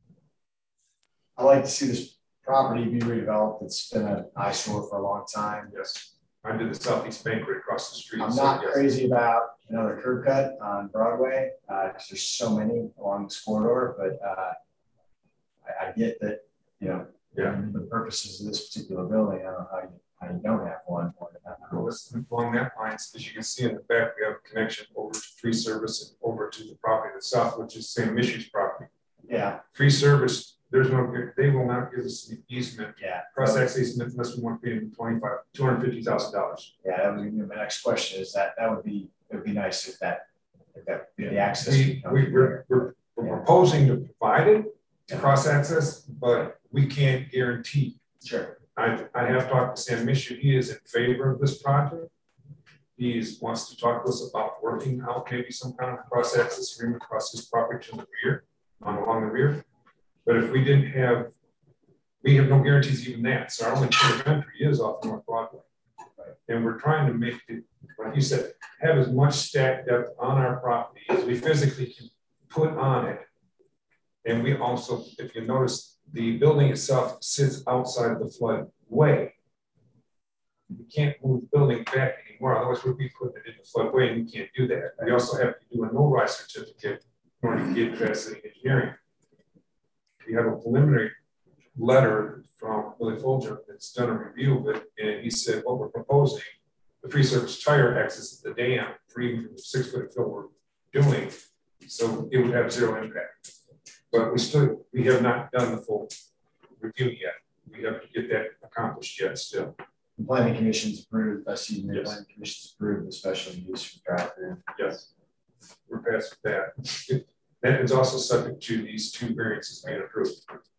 I like to see this property be redeveloped. It's been an eyesore for a long time. Yes. I did the Southeast Bank right across the street. I'm so not yes. crazy about another curb cut on Broadway, uh, because there's so many along this corridor, but uh, I, I get that, you know, yeah. for the purposes of this particular building, I don't know how you, how you don't have one. Well, listen, along that lines, as you can see in the back, we have a connection over to free service and over to the property to the south, which is Saint Mishu's property. Yeah. Free service, there's no, they will not give us the easement. Yeah. Cross-access easement unless we want to pay them twenty-five, two hundred fifty thousand dollars. Yeah, that was gonna be my next question. Is that that would be it would be nice if that if that if the access. We, we, we're we're, we're yeah. proposing to provide it yeah. cross-access, but we can't guarantee. Sure. I I have talked to Sam Mishu. He is in favor of this project. He wants to talk to us about working out maybe some kind of cross-access agreement across his property to the rear, on along the rear. But if we didn't have, we have no guarantees even that. So our only point of entry is off North Broadway. Right? And we're trying to make it, like you said, have as much stack depth on our property as we physically can put on it. And we also, if you notice, the building itself sits outside the floodway. You can't move the building back anymore, otherwise we'll be putting it in the floodway, and you can't do that. We also have to do a no-rise certificate in order to get past the engineering. We have a preliminary letter from Billy Folger that's done a review of it, and he said what we're proposing, the free surface tire access at the dam for even the six foot fill we're doing, so it would have zero impact. But we still we have not done the full review yet. We have to get that accomplished yet still. The planning commission's approved. I see the yes. planning commission's approved the special use for drive-through. Yes, we're past that. It, that is also subject to these two variances being approved.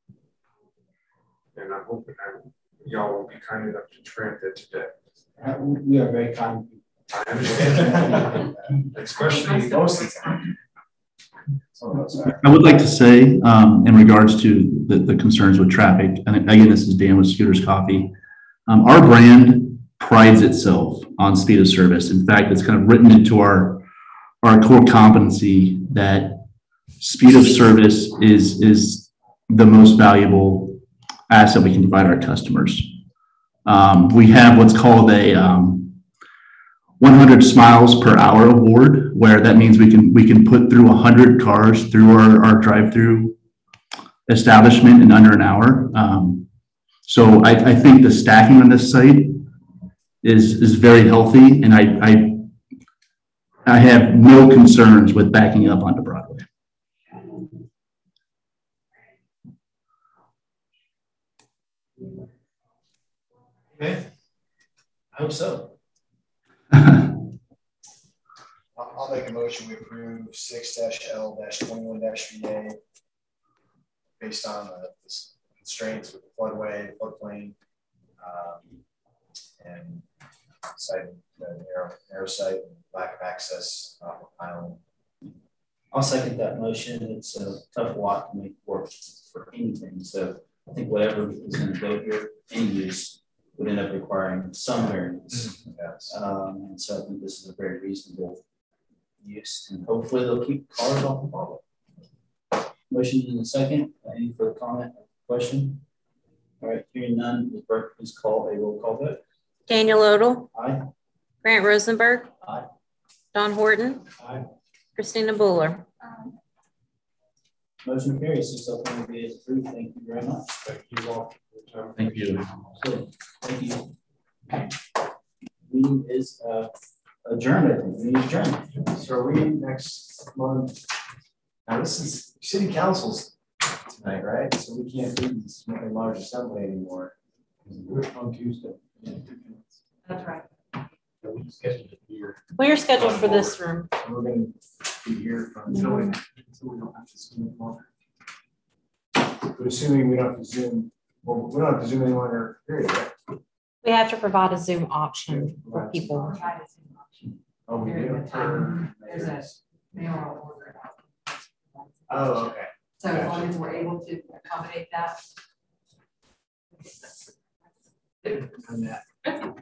And I'm hoping I, y'all will be kind enough to grant that today. Uh, we are very kind. I understand. Especially most of the time. I would like to say, um, in regards to the, the concerns with traffic, and again, this is Dan with Scooters Coffee. Um, our brand prides itself on speed of service. In fact, it's kind of written into our, our core competency that speed of service is, is the most valuable asset we can provide our customers. Um, we have what's called a um, one hundred smiles per hour award, where that means we can we can put through one hundred cars through our, our drive-through establishment in under an hour. Um, so I, I think the stacking on this site is is very healthy, and I I, I have no concerns with backing up onto Broadway. Okay, I hope so. I'll, I'll make a motion. We approve six L twenty-one V A based on the, the constraints with the floodway, floodplain, um, and citing the narrow, narrow site and lack of access off of Island. I'll second that motion. It's a tough lot to make work for anything. So I think whatever is going to go here, any use, would end up requiring some variance. Mm-hmm. Yes. Um, and so I think this is a very reasonable use, and hopefully they'll keep cars off the Broadway. Motion in a second. Any further comment or question? All right, hearing none, Miz Burke, please call a roll call vote. Daniel Odle. Aye. Grant Rosenberg. Aye. Don Horton. Aye. Christina Buller. Um, Motion carries. Six oh twenty B is approved. Thank you very much. Thank you all. Thank you. So, thank you. Meeting is uh, adjourned. I think. Meeting is adjourned. So are we next month? Now this is city council's tonight, right? So we can't do this large assembly anymore. We're on Tuesday. That's right. We scheduled it here. We are scheduled for this room. We're going to be here from so we, so we don't have to zoom longer. But assuming we don't have to zoom, well, we don't have to zoom any longer, period, right? We have to provide a Zoom option for people. Oh, we do. There's a mayoral order. Oh, okay. So as long as we're able to accommodate that. And that.